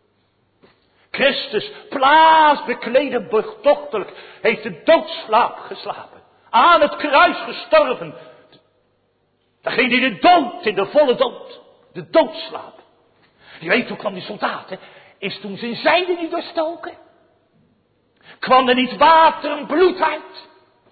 Christus, plaatsbekleden bedochtelijk, heeft de doodslaap geslapen. Aan het kruis gestorven. Daar ging hij de dood in de volle dood. De doodslaap. Je weet, hoe kwam die soldaat, hè? Is toen zijn zijde niet doorstoken? Kwam er niet water en bloed uit?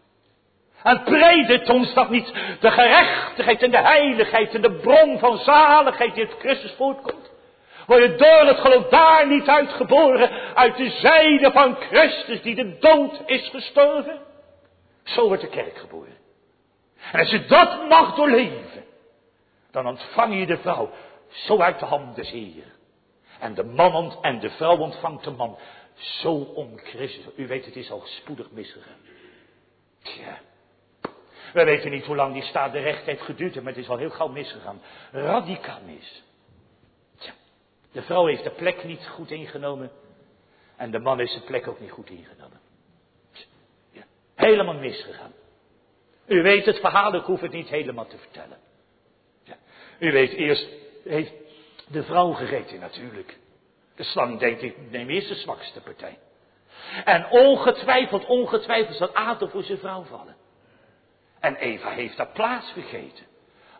En predikt ons dat niet de gerechtigheid en de heiligheid en de bron van zaligheid die uit Christus voortkomt? Word je door het geloof daar niet uitgeboren, uit de zijde van Christus die de dood is gestorven? Zo wordt de kerk geboren. En als je dat mag doorleven, dan ontvang je de vrouw zo uit de hand des Heeren. En de man ont, en de vrouw ontvangt de man zo om Christus. U weet, het is al spoedig misgegaan. Tja. We weten niet hoe lang die staat de recht heeft geduurd, maar het is al heel gauw misgegaan. Radicaal mis. Tja. De vrouw heeft de plek niet goed ingenomen. En de man heeft zijn plek ook niet goed ingenomen. Tja. Ja. Helemaal misgegaan. U weet het verhaal, ik hoef het niet helemaal te vertellen. Ja. U weet, eerst heeft de vrouw gegeten natuurlijk. De slang denkt, ik neem eerst de zwakste partij. En ongetwijfeld, ongetwijfeld zal Adam voor zijn vrouw vallen. En Eva heeft haar plaats vergeten.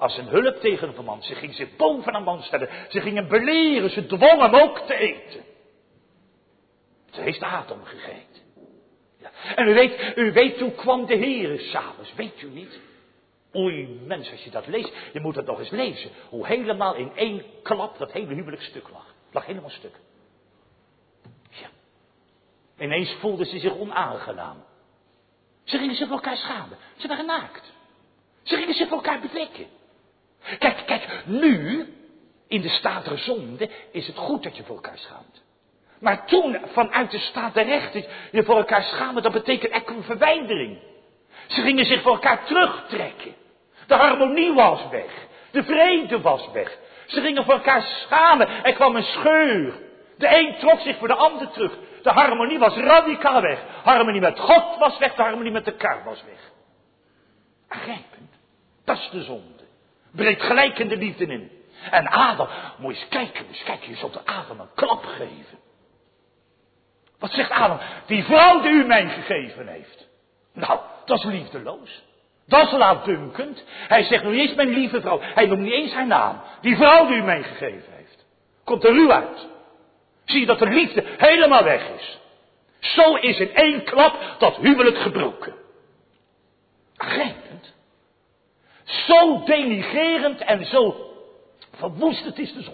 als een hulp tegen een man. Ze ging zich boven een man stellen. Ze ging hem beleren. Ze dwong hem ook te eten. Ze heeft Adam gegeten. Ja. En u weet, u weet, toen kwam de Heere s'avonds. Weet u niet? Oei, mens, als je dat leest, je moet het nog eens lezen. Hoe helemaal in één klap dat hele huwelijk stuk lag. Het lag helemaal stuk. Ja. Ineens voelden ze zich onaangenaam. Ze gingen zich voor elkaar schamen. Ze waren naakt. Ze gingen zich voor elkaar bedekken. Kijk, kijk, nu, in de staat der zonde, is het goed dat je voor elkaar schaamt. Maar toen, vanuit de staat der recht, je voor elkaar schamen, dat betekent echt een verwijdering. Ze gingen zich voor elkaar terugtrekken. De harmonie was weg. De vrede was weg. Ze gingen voor elkaar schamen. Er kwam een scheur. De een trok zich voor de ander terug. De harmonie was radicaal weg. Harmonie met God was weg. De harmonie met elkaar was weg. Aangrijpend. Dat is de zonde. Breekt gelijk in de liefde in. En Adam, moet je eens kijken, moet je eens kijken. Je zult Adam een klap geven. Wat zegt Adam? Die vrouw die u mij gegeven heeft. Nou, dat is liefdeloos. Dat is laatdunkend. Hij zegt nog niet eens mijn lieve vrouw. Hij noemt niet eens haar naam. Die vrouw die u mij gegeven heeft. Komt er ruw uit. Zie je dat de liefde helemaal weg is. Zo is in één klap dat huwelijk gebroken. Aangrijpend. Zo denigrerend en zo verwoestend is de zonde.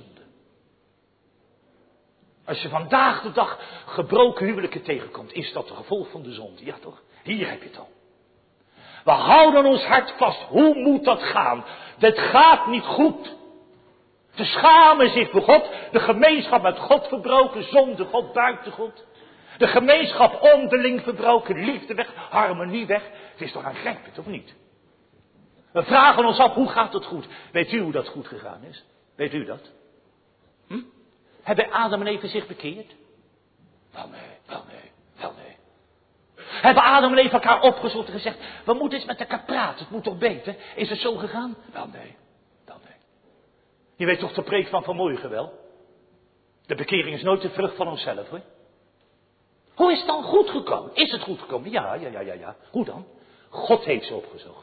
Als je vandaag de dag gebroken huwelijken tegenkomt, is dat het gevolg van de zonde. Ja toch? Hier heb je het al. We houden ons hart vast. Hoe moet dat gaan? Dat gaat niet goed. Ze schamen zich voor God. De gemeenschap met God verbroken. Zonde God buiten God. De gemeenschap onderling verbroken. Liefde weg. Harmonie weg. Het is toch aangrijpend, of niet? We vragen ons af, hoe gaat het goed? Weet u hoe dat goed gegaan is? Weet u dat? Hm? Hebben Adam en Eva zich bekeerd? Wel nee, wel nee, wel nee. Hebben Adam en Eva elkaar opgezocht en gezegd, we moeten eens met elkaar praten, het moet toch beter? Is het zo gegaan? Wel nee, wel nee. Je weet toch de preek van vanmorgen wel? De bekering is nooit de vrucht van onszelf, hoor. Hoe is het dan goed gekomen? Is het goed gekomen? Ja, ja, ja, ja, ja. Hoe dan? God heeft ze opgezocht.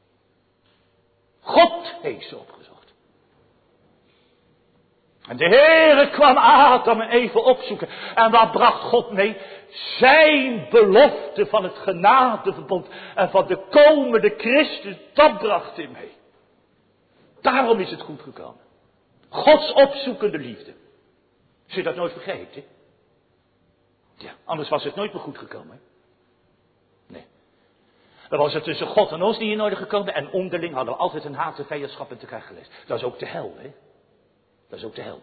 God heeft ze opgezocht. En de Heere kwam Adam en Eva opzoeken. En wat bracht God mee? Zijn belofte van het genadeverbond. En van de komende Christus, dat bracht hij mee. Daarom is het goed gekomen. Gods opzoekende liefde. Zul je dat nooit vergeten? Ja, anders was het nooit meer goed gekomen. Nee. Dan was het tussen God en ons niet in orde gekomen. En onderling hadden we altijd een haat en vijandschap met elkaar geleefd. Dat is ook de hel, hè. Dat is ook de hel.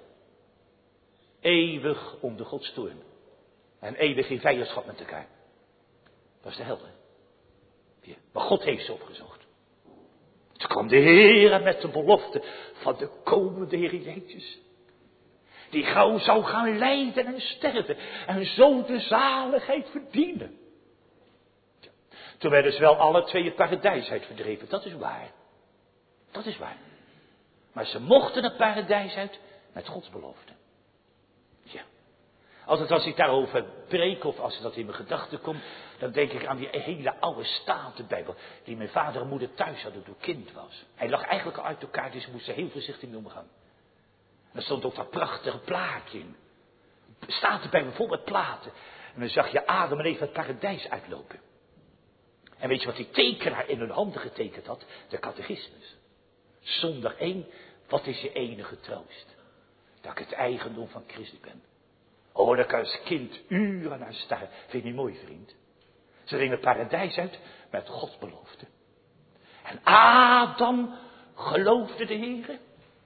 Eeuwig onder Gods toorn. En eeuwig in vijandschap met elkaar. Dat is de hel, hè. Ja. Maar God heeft ze opgezocht. Toen kwam de Heer met de belofte van de komende Heer Jezus. Die gauw zou gaan lijden en sterven. En zo de zaligheid verdienen. Ja. Toen werden ze wel alle twee het paradijs uit verdreven. Dat is waar. Dat is waar. Maar ze mochten het paradijs uit met Gods belofte. Ja. Altijd als ik daarover preek of als dat in mijn gedachten komt, dan denk ik aan die hele oude Statenbijbel die mijn vader en moeder thuis hadden toen ik kind was. Hij lag eigenlijk al uit elkaar, dus ze moesten heel voorzichtig mee omgaan. En er stond ook dat prachtige plaatje in. Statenbijbel vol met platen. En dan zag je Adam en Eva het paradijs uitlopen. En weet je wat die tekenaar in hun handen getekend had? De catechismus. Zondag één, wat is je enige troost? Dat ik het eigendom van Christus ben. Oh, daar kan als kind uren naar staren. Vind je niet mooi, vriend? Ze gingen het paradijs uit met Gods belofte. En Adam geloofde de Heere.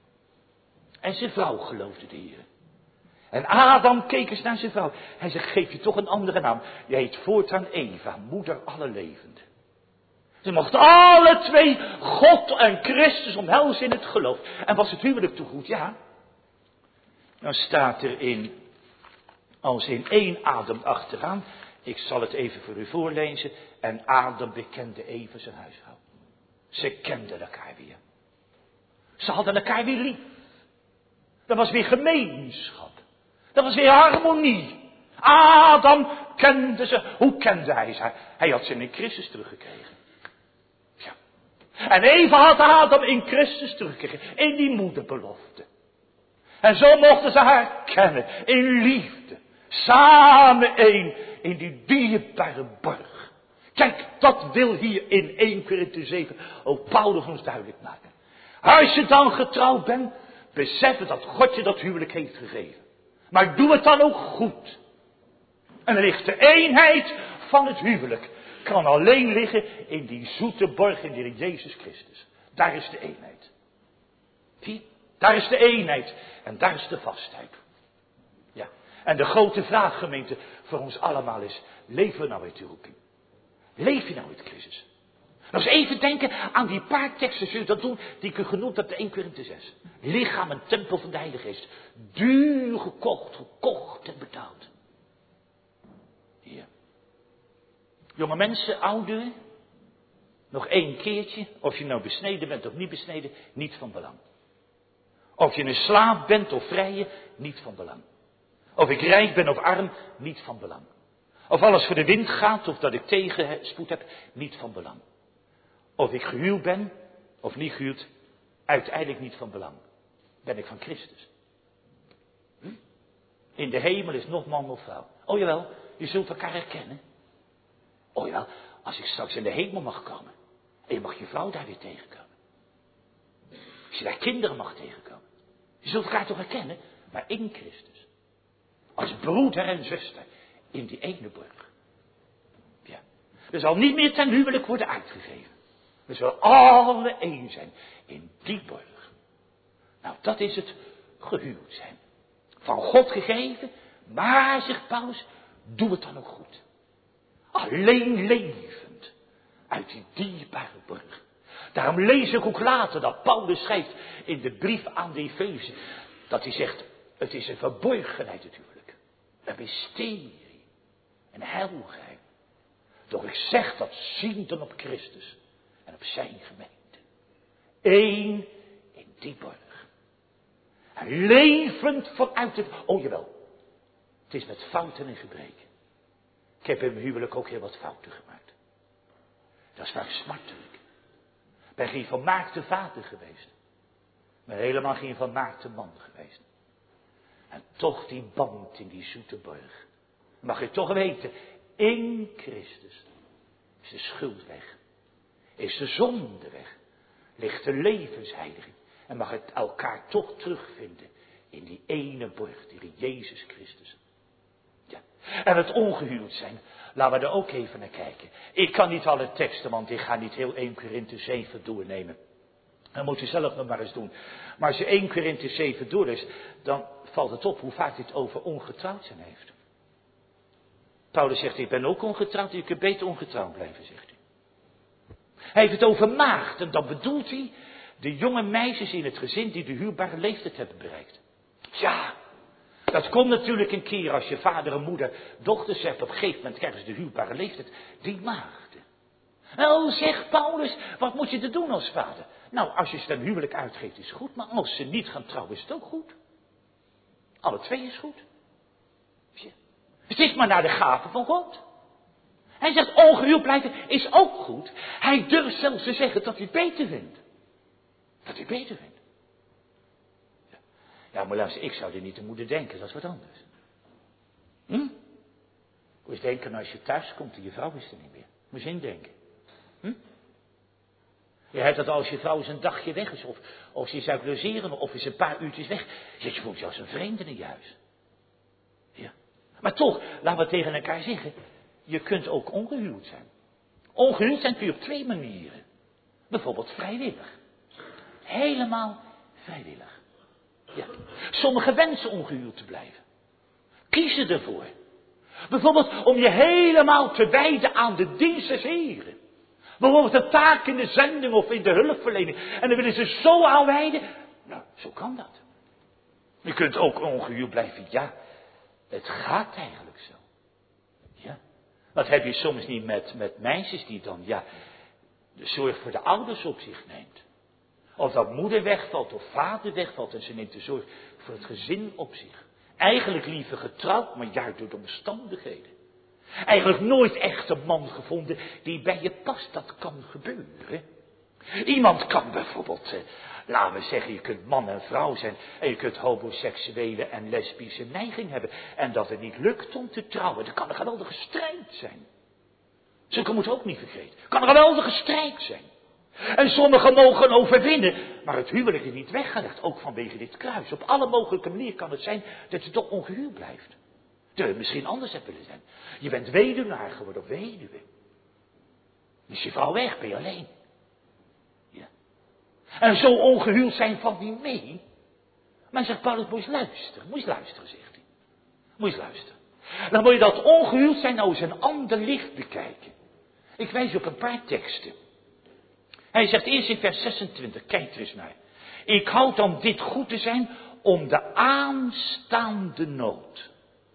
En zijn vrouw geloofde de Heere. En Adam keek eens naar zijn vrouw. Hij zegt, geef je toch een andere naam. Je heet voortaan Eva, moeder alle levenden. Ze mochten alle twee God en Christus omhelzen in het geloof. En was het huwelijk toe goed? Ja. Dan staat er in, als in één adem achteraan. Ik zal het even voor u voorlezen. En Adam bekende Eva zijn huisvrouw. Ze kenden elkaar weer. Ze hadden elkaar weer lief. Dat was weer gemeenschap. Dat was weer harmonie. Adam kende ze. Hoe kende hij ze? Hij had ze in Christus teruggekregen. Ja. En Eva had Adam in Christus teruggekregen. In die moederbelofte. En zo mochten ze haar kennen. In liefde. Samen één. In die dierbare borg. Kijk, dat wil hier in Eerste Korinthe zeven ook Paulus ons duidelijk maken. Als je dan getrouwd bent, besef dat God je dat huwelijk heeft gegeven. Maar doe het dan ook goed. En er ligt de eenheid van het huwelijk. Kan alleen liggen in die zoete borg in de Jezus Christus. Daar is de eenheid. Zie, daar is de eenheid. En daar is de vastheid. Ja. En de grote vraag, gemeente, voor ons allemaal is, leven we nou uit die roeping? Leef je nou uit Christus? Nou eens even denken aan die paar teksten, zul je dat doen, die ik u genoemd heb, de Eerste Korinthe zes. Lichaam en tempel van de Heilige Geest. Duur gekocht, gekocht en betaald. Hier. Jonge mensen, ouderen, nog één keertje, of je nou besneden bent of niet besneden, niet van belang. Of je een slaaf bent of vrije, niet van belang. Of ik rijk ben of arm, niet van belang. Of alles voor de wind gaat, of dat ik tegenspoed heb, niet van belang. Of ik gehuwd ben, of niet gehuwd, uiteindelijk niet van belang. Ben ik van Christus. Hm? In de hemel is nog man of vrouw. Oh jawel, je zult elkaar herkennen. Oh jawel, als ik straks in de hemel mag komen. En je mag je vrouw daar weer tegenkomen. Als je daar kinderen mag tegenkomen. Je zult elkaar toch herkennen, maar in Christus. Als broeder en zuster in die ene borg. Ja. Er zal niet meer ten huwelijk worden uitgegeven. We zullen alle één zijn in die borg. Nou, dat is het gehuwd zijn. Van God gegeven, maar, zegt Paulus, doe het dan ook goed. Alleen levend uit die dierbare borg. Daarom lees ik ook later dat Paulus schrijft in de brief aan de Efeze, dat hij zegt, het is een verborgenheid het huwelijk. Een mysterie. Een heilgeheim. Doch ik zeg dat zienden op Christus en op zijn gemeente. Eén in die borg. En levend vanuit het, oh jawel, het is met fouten en gebreken. Ik heb in mijn huwelijk ook heel wat fouten gemaakt. Dat is vaak smartelijk. Ik ben geen volmaakte vader geweest. Ik ben helemaal geen volmaakte man geweest. En toch die band in die zoete borg. Mag je toch weten, in Christus is de schuld weg. Is de zonde weg. Ligt de levensheiliging. En mag het elkaar toch terugvinden in die ene borg, die Jezus Christus. Ja. En het ongehuwd zijn, laten we er ook even naar kijken. Ik kan niet alle teksten, want ik ga niet heel Eerste Korinthe zeven doornemen. Dat moet u zelf nog maar eens doen. Maar als je Eerste Korinthe zeven doorleest, dan valt het op hoe vaak dit over ongetrouwd zijn heeft. Paulus zegt, ik ben ook ongetrouwd, je kunt beter ongetrouwd blijven, zegt hij. Hij heeft het over maagd, en dan bedoelt hij de jonge meisjes in het gezin die de huwbare leeftijd hebben bereikt. Ja, dat komt natuurlijk een keer als je vader en moeder dochters hebt, op een gegeven moment krijgen ze de huwbare leeftijd, die maagden. Nou, zegt Paulus, wat moet je er doen als vader? Nou, als je ze dan huwelijk uitgeeft is goed, maar als ze niet gaan trouwen is het ook goed. Alle twee is goed. Het is maar naar de gave van God. Hij zegt ongehuwd blijven is ook goed. Hij durft zelfs te zeggen dat hij het beter vindt. Dat hij het beter vindt. Ja, ja maar luister, ik zou er niet te moeten denken, dat is wat anders. Hm? Moet je eens denken als je thuis komt en je vrouw is er niet meer. Moet je indenken. Hm? Je hebt dat als je vrouw eens een dagje weg is, of, of ze is uit logeren, of is een paar uurtjes weg. Je voelt je als een vreemde in je huis. Ja. Maar toch, laten we tegen elkaar zeggen, je kunt ook ongehuwd zijn. Ongehuwd zijn kun je op twee manieren. Bijvoorbeeld vrijwillig. Helemaal vrijwillig. Ja. Sommigen wensen ongehuwd te blijven. Kiezen ervoor. Bijvoorbeeld om je helemaal te wijden aan de dienst des Heren. Bijvoorbeeld een taak in de zending of in de hulpverlening. En dan willen ze zo aan wijden. Nou, zo kan dat. Je kunt ook ongehuwd blijven, ja. Het gaat eigenlijk zo. Ja. Dat heb je soms niet met, met meisjes die dan, ja, de zorg voor de ouders op zich neemt. Of dat moeder wegvalt of vader wegvalt en ze neemt de zorg voor het gezin op zich. Eigenlijk liever getrouwd, maar ja, door de omstandigheden. Eigenlijk nooit echt een man gevonden die bij je past. Dat kan gebeuren. Iemand kan bijvoorbeeld, eh, laten we zeggen, je kunt man en vrouw zijn en je kunt homoseksuele en lesbische neiging hebben. En dat het niet lukt om te trouwen, dat kan een geweldige strijd zijn. Zulke moeten we ook niet vergeten. Kan een geweldige strijd zijn. En sommigen mogen overwinnen, maar het huwelijk is niet weggelegd, ook vanwege dit kruis. Op alle mogelijke manieren kan het zijn dat je toch ongehuwd blijft. Terwijl je misschien anders hebt willen zijn. Je bent weduwnaar geworden of weduwe. Is je vrouw weg, ben je alleen. Ja. En zo ongehuwd zijn valt niet mee. Maar zegt Paulus, moet je luisteren, moet je luisteren, zegt hij. Moet je luisteren. Dan moet je dat ongehuwd zijn nou eens een ander licht bekijken. Ik wijs op een paar teksten. Hij zegt eerst in vers zesentwintig, kijk er eens naar. Ik houd dan dit goed te zijn om de aanstaande nood.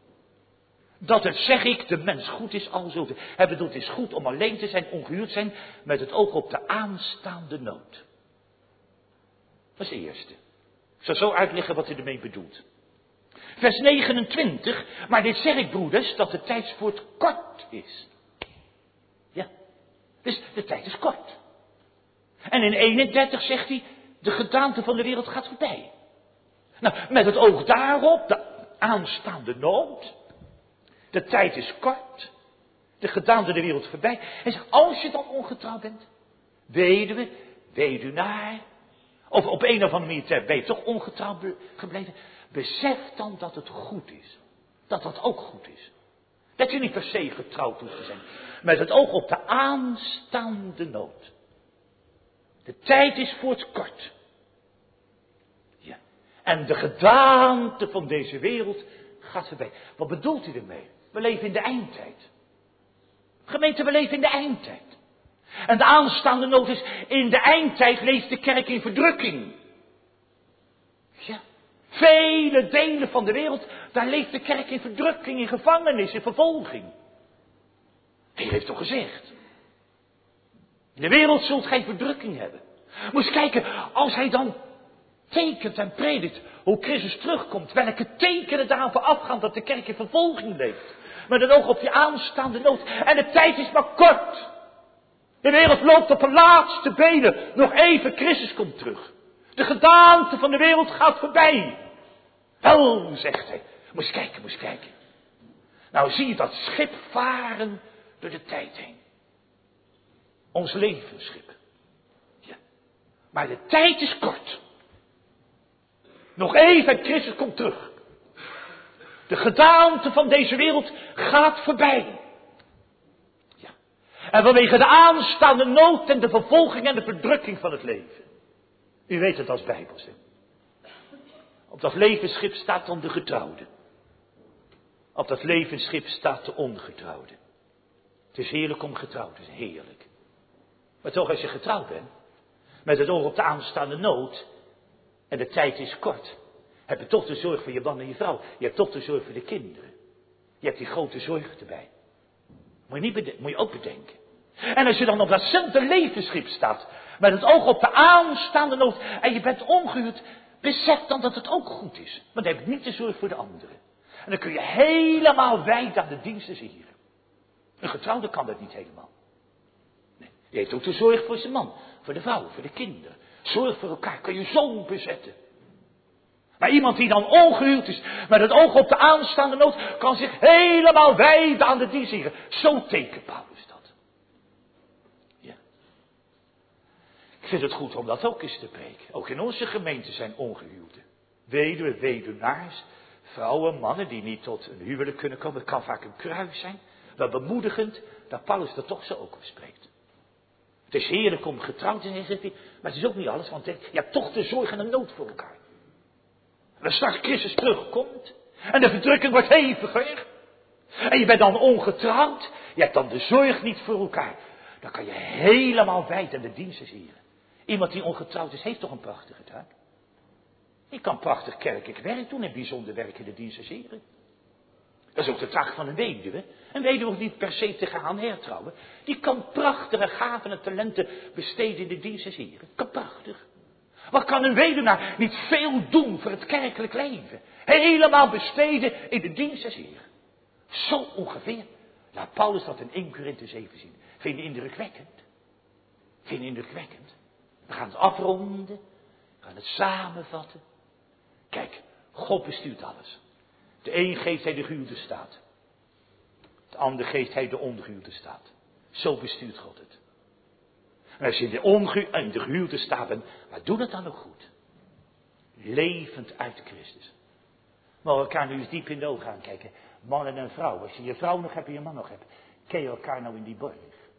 Dat het, zeg ik, de mens goed is alzo. Hij bedoelt, het is goed om alleen te zijn, ongehuwd zijn, met het oog op de aanstaande nood. Dat is de eerste. Ik zal zo uitleggen wat hij ermee bedoelt. Vers negenentwintig, maar dit zeg ik, broeders, dat de tijdspoort kort is. Ja, dus de tijd is kort. En in eenendertig zegt hij, de gedaante van de wereld gaat voorbij. Nou, met het oog daarop, de aanstaande nood. De tijd is kort. De gedaante de wereld voorbij. Hij zegt, als je dan ongetrouwd bent, weduwe, weduwnaar, of op een of andere manier ben je toch ongetrouwd gebleven, besef dan dat het goed is. Dat dat ook goed is. Dat je niet per se getrouwd hoeft te zijn. Met het oog op de aanstaande nood. De tijd is voor het kort. Ja. En de gedaante van deze wereld gaat voorbij. Wat bedoelt hij ermee? We leven in de eindtijd. Gemeente, we leven in de eindtijd. En de aanstaande nood is, in de eindtijd leeft de kerk in verdrukking. Ja. Vele delen van de wereld, daar leeft de kerk in verdrukking, in gevangenis, in vervolging. Hij heeft toch gezegd. In de wereld zult gij verdrukking hebben. Moet eens kijken, als hij dan tekent en predikt hoe Christus terugkomt. Welke tekenen daaraan voorafgaan dat de kerk in vervolging leeft. Met een oog op die aanstaande nood. En de tijd is maar kort. De wereld loopt op een laatste benen. Nog even, Christus komt terug. De gedaante van de wereld gaat voorbij. Wel, zegt hij. Moet eens kijken, moet eens kijken. Nou zie je dat schip varen door de tijd heen. Ons levensschip. Ja. Maar de tijd is kort. Nog even en Christus komt terug. De gedaante van deze wereld gaat voorbij. Ja. En vanwege de aanstaande nood en de vervolging en de verdrukking van het leven. U weet het als Bijbels. Hè? Op dat levensschip staat dan de getrouwde. Op dat levensschip staat de ongetrouwde. Het is heerlijk om getrouwd te zijn, heerlijk. Maar toch als je getrouwd bent, met het oog op de aanstaande nood, en de tijd is kort, heb je toch de zorg voor je man en je vrouw. Je hebt toch de zorg voor de kinderen. Je hebt die grote zorg erbij. Moet je, niet beden- moet je ook bedenken. En als je dan op datzelfde levensschip staat, met het oog op de aanstaande nood, en je bent ongehuwd, besef dan dat het ook goed is. Maar dan heb je niet de zorg voor de anderen. En dan kun je helemaal wijden aan de diensten hier. Een getrouwde kan dat niet helemaal. Nee, die heeft ook de zorg voor zijn man, voor de vrouw, voor de kinderen. Zorg voor elkaar, kun je zo bezetten. Maar iemand die dan ongehuwd is, met het oog op de aanstaande nood, kan zich helemaal wijden aan de diensten. Zo tekent Paulus dat. Ja. Ik vind het goed om dat ook eens te preken. Ook in onze gemeente zijn ongehuwden. Weduwe, weduwnaars, vrouwen, mannen die niet tot een huwelijk kunnen komen. Het kan vaak een kruis zijn. Wel bemoedigend dat Paulus er toch zo ook over spreekt. Het is heerlijk om getrouwd te zijn, zegt hij, maar het is ook niet alles, want je hebt toch de zorg en de nood voor elkaar. En als straks Christus terugkomt, en de verdrukking wordt heviger, en je bent dan ongetrouwd, je hebt dan de zorg niet voor elkaar, dan kan je helemaal wijd aan de diensten zien. Iemand die ongetrouwd is, heeft toch een prachtige taak. Je kan prachtig kerkelijk werk doen en bijzonder werk in de diensten zien. Dat is ook de taak van een weduwe. Een weduwe hoeft niet per se te gaan hertrouwen. Die kan prachtige gaven en talenten besteden in de dienst des Heren. Kan prachtig. Wat kan een weduwnaar niet veel doen voor het kerkelijk leven? Helemaal besteden in de dienst des Heren. Zo ongeveer. Laat Paulus dat in Eerste Korinthe zeven zien. Vind je indrukwekkend? Vind je indrukwekkend? We gaan het afronden. We gaan het samenvatten. Kijk, God bestuurt alles. De een geeft hij de gehuwde staat. De ander geeft hij de ongehuwde staat. Zo bestuurt God het. En als je in de, onge- in de gehuwde staat bent, maar doe het dan ook goed. Levend uit Christus. Maar we elkaar nu eens diep in de ogen aankijken. Man en een vrouw. Als je je vrouw nog hebt en je man nog hebt. Ken je elkaar nou in die borg?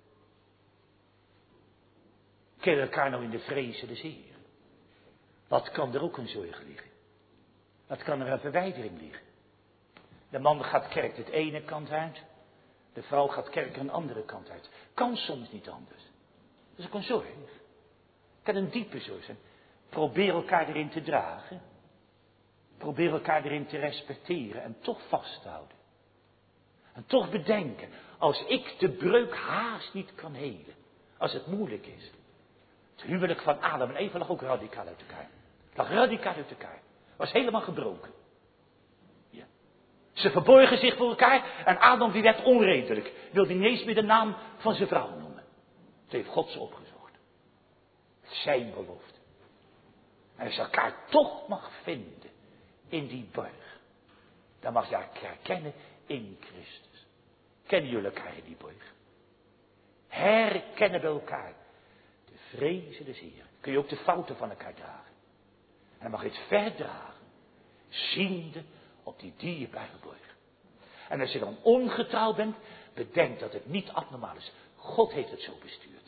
Ken je elkaar nou in de vrezen des Heeren? Wat kan er ook een zorg liggen? Wat kan er een verwijdering liggen? De man gaat kerk de ene kant uit. De vrouw gaat kerk een andere kant uit. Kan soms niet anders. Dat is ook een zorg. Kan een diepe zorg zijn. Probeer elkaar erin te dragen. Probeer elkaar erin te respecteren en toch vasthouden. En toch bedenken, als ik de breuk haast niet kan helen. Als het moeilijk is. Het huwelijk van Adam en Eva lag ook radicaal uit elkaar. Het lag radicaal uit elkaar. Was helemaal gebroken. Ja. Ze verborgen zich voor elkaar en Adam die werd onredelijk. Wilde niet eens meer de naam van zijn vrouw noemen. Het heeft God ze opgezocht. Zijn belofte. En als je elkaar toch mag vinden in die borg. Dan mag je elkaar herkennen in Christus. Kennen jullie elkaar in die borg? Herkennen bij elkaar. De vrezen des Heeren. Kun je ook de fouten van elkaar dragen. En dan mag je het verdragen. Ziende op die dierbare borg. En als je dan ongetrouw bent. Bedenk dat het niet abnormaal is. God heeft het zo bestuurd.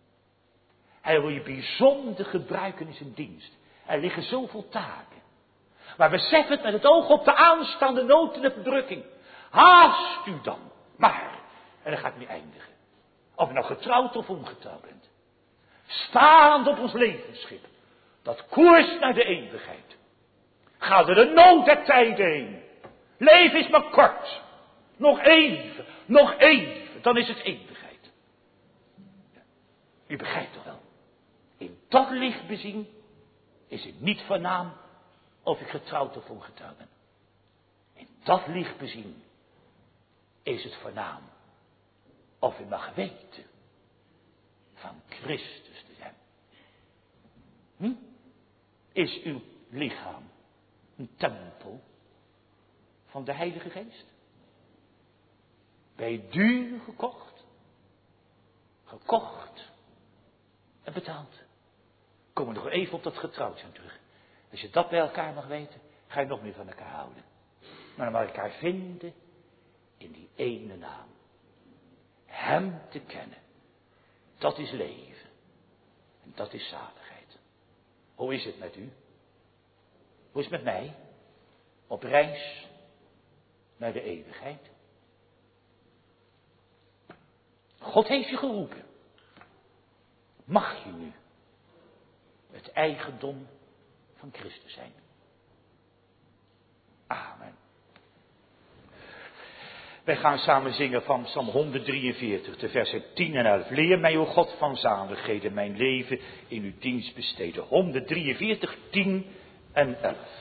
Hij wil je bijzonder gebruiken in zijn dienst. Er liggen zoveel taken. Maar besef het met het oog op de aanstaande nood en de verdrukking. Haast u dan. Maar, en dan ga ik nu eindigen. Of je nou getrouwd of ongetrouwd bent. Staand op ons levensschip. Dat koers naar de eeuwigheid. Ga door de nood der tijden heen. Leven is maar kort. Nog even, nog even. Dan is het eeuwigheid. Ja. U begrijpt toch wel. In dat licht bezien is het niet van naam of ik getrouwd of ongetrouwd ben. In dat licht bezien is het voornaam of u mag weten van Christus te zijn. Hm? Is uw lichaam een tempel van de Heilige Geest? Ben je duur gekocht? Gekocht en betaald. Komen we nog even op dat getrouwd zijn terug. Als je dat bij elkaar mag weten, ga je nog meer van elkaar houden. Maar dan mag je elkaar vinden in die ene naam. Hem te kennen. Dat is leven. En dat is zaligheid. Hoe is het met u? Hoe is het met mij? Op reis naar de eeuwigheid. God heeft je geroepen. Mag je nu het eigendom van Christus zijn? Amen. Wij gaan samen zingen van Psalm honderddrieënveertig, de versen tien en elf. Leer mij, o God van zaligheden, mijn leven in uw dienst besteden. honderddrieënveertig, tien en elf.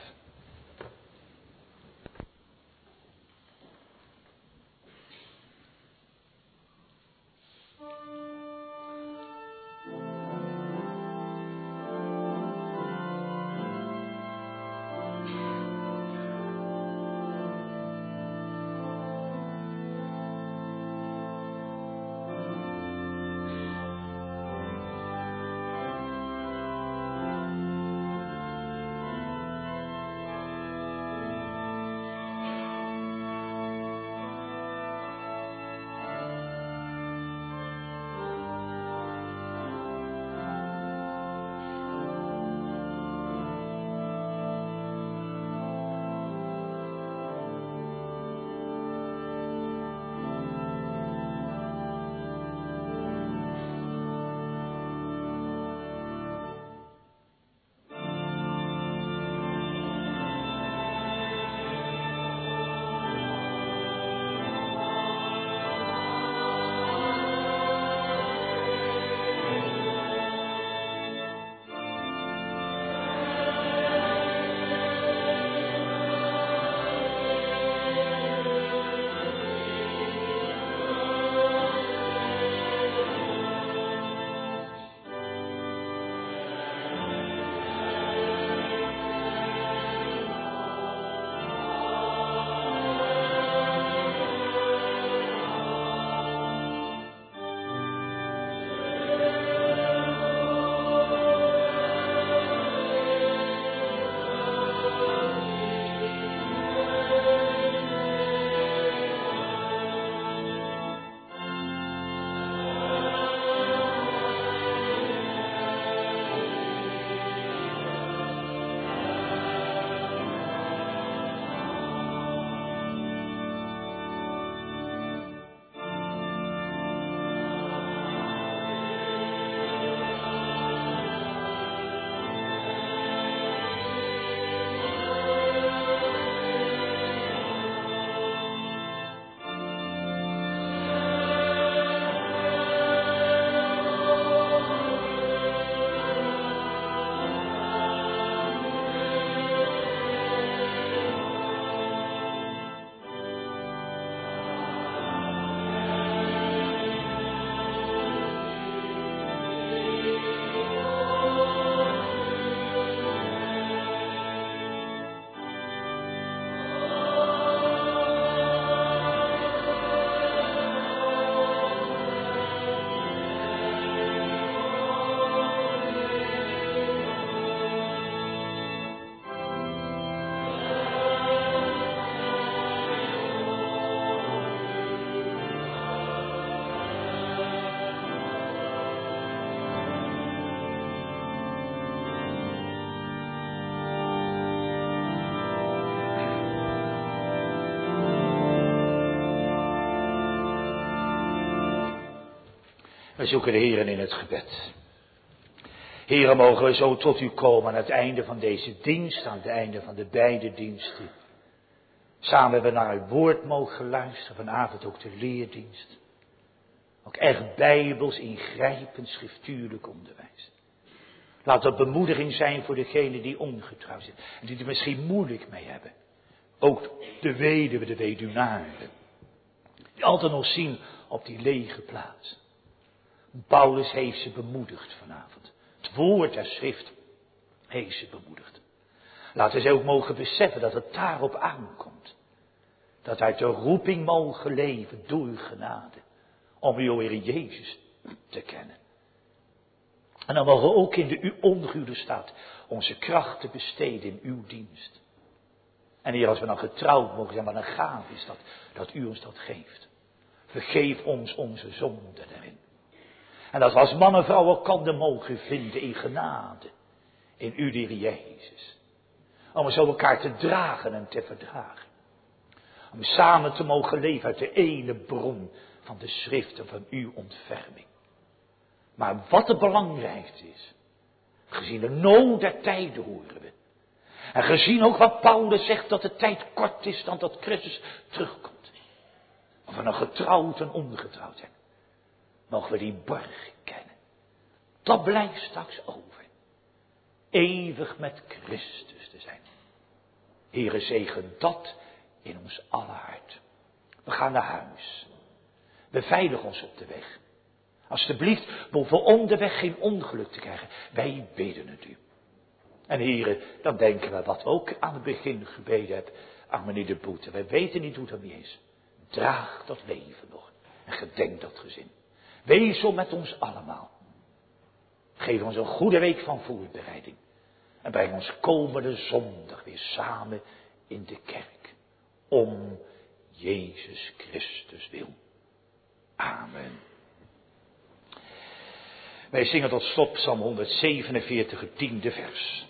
We zoeken de Heeren in het gebed. Heren, mogen we zo tot u komen aan het einde van deze dienst, aan het einde van de beide diensten. Samen hebben we naar uw woord mogen luisteren, vanavond ook de leerdienst. Ook echt bijbels, ingrijpend, schriftuurlijk onderwijs. Laat dat bemoediging zijn voor degenen die ongetrouw zijn en die er misschien moeilijk mee hebben. Ook de weduwe, de weduwnaren. Die altijd nog zien op die lege plaats. Paulus heeft ze bemoedigd vanavond. Het woord der schrift heeft ze bemoedigd. Laten ze ook mogen beseffen dat het daarop aankomt. Dat uit de roeping mogen leven door uw genade. Om uw Heer Jezus te kennen. En dan mogen we ook in de onguurde staat onze krachten besteden in uw dienst. En hier als we dan getrouwd mogen zijn, wat een gaaf is dat, dat u ons dat geeft. Vergeef ons onze zonden daarin. En dat we als man en vrouw elkander mogen vinden in genade. In u, de Heer Jezus. Om zo elkaar te dragen en te verdragen. Om samen te mogen leven uit de ene bron van de schriften van uw ontferming. Maar wat het belangrijkste is. Gezien de nood der tijden horen we. En gezien ook wat Paulus zegt dat de tijd kort is dan dat Christus terugkomt. Of we nog getrouwd en ongetrouwd zijn. Mogen we die borg kennen. Dat blijft straks over. Eeuwig met Christus te zijn. Heere, zegen dat in ons aller hart. We gaan naar huis. Beveilig ons op de weg. Alsjeblieft, boven onderweg geen ongeluk te krijgen. Wij bidden het u. En heren, dan denken we wat we ook aan het begin gebeden hebben aan meneer de Boete. Wij weten niet hoe dat niet is. Draag dat leven nog. En gedenk dat gezin. Wees zo met ons allemaal. Geef ons een goede week van voorbereiding. En breng ons komende zondag weer samen in de kerk. Om Jezus Christus wil. Amen. Wij zingen tot slot Psalm honderdzevenenveertig, het tiende vers.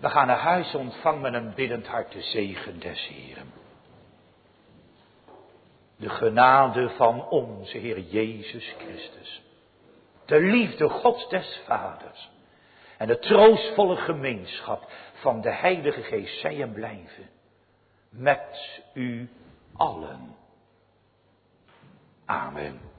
We gaan naar huis, ontvang met een biddend hart de zegen des Heeren. De genade van onze Heer Jezus Christus. De liefde Gods des Vaders. En de troostvolle gemeenschap van de Heilige Geest zij en blijven. Met u allen. Amen.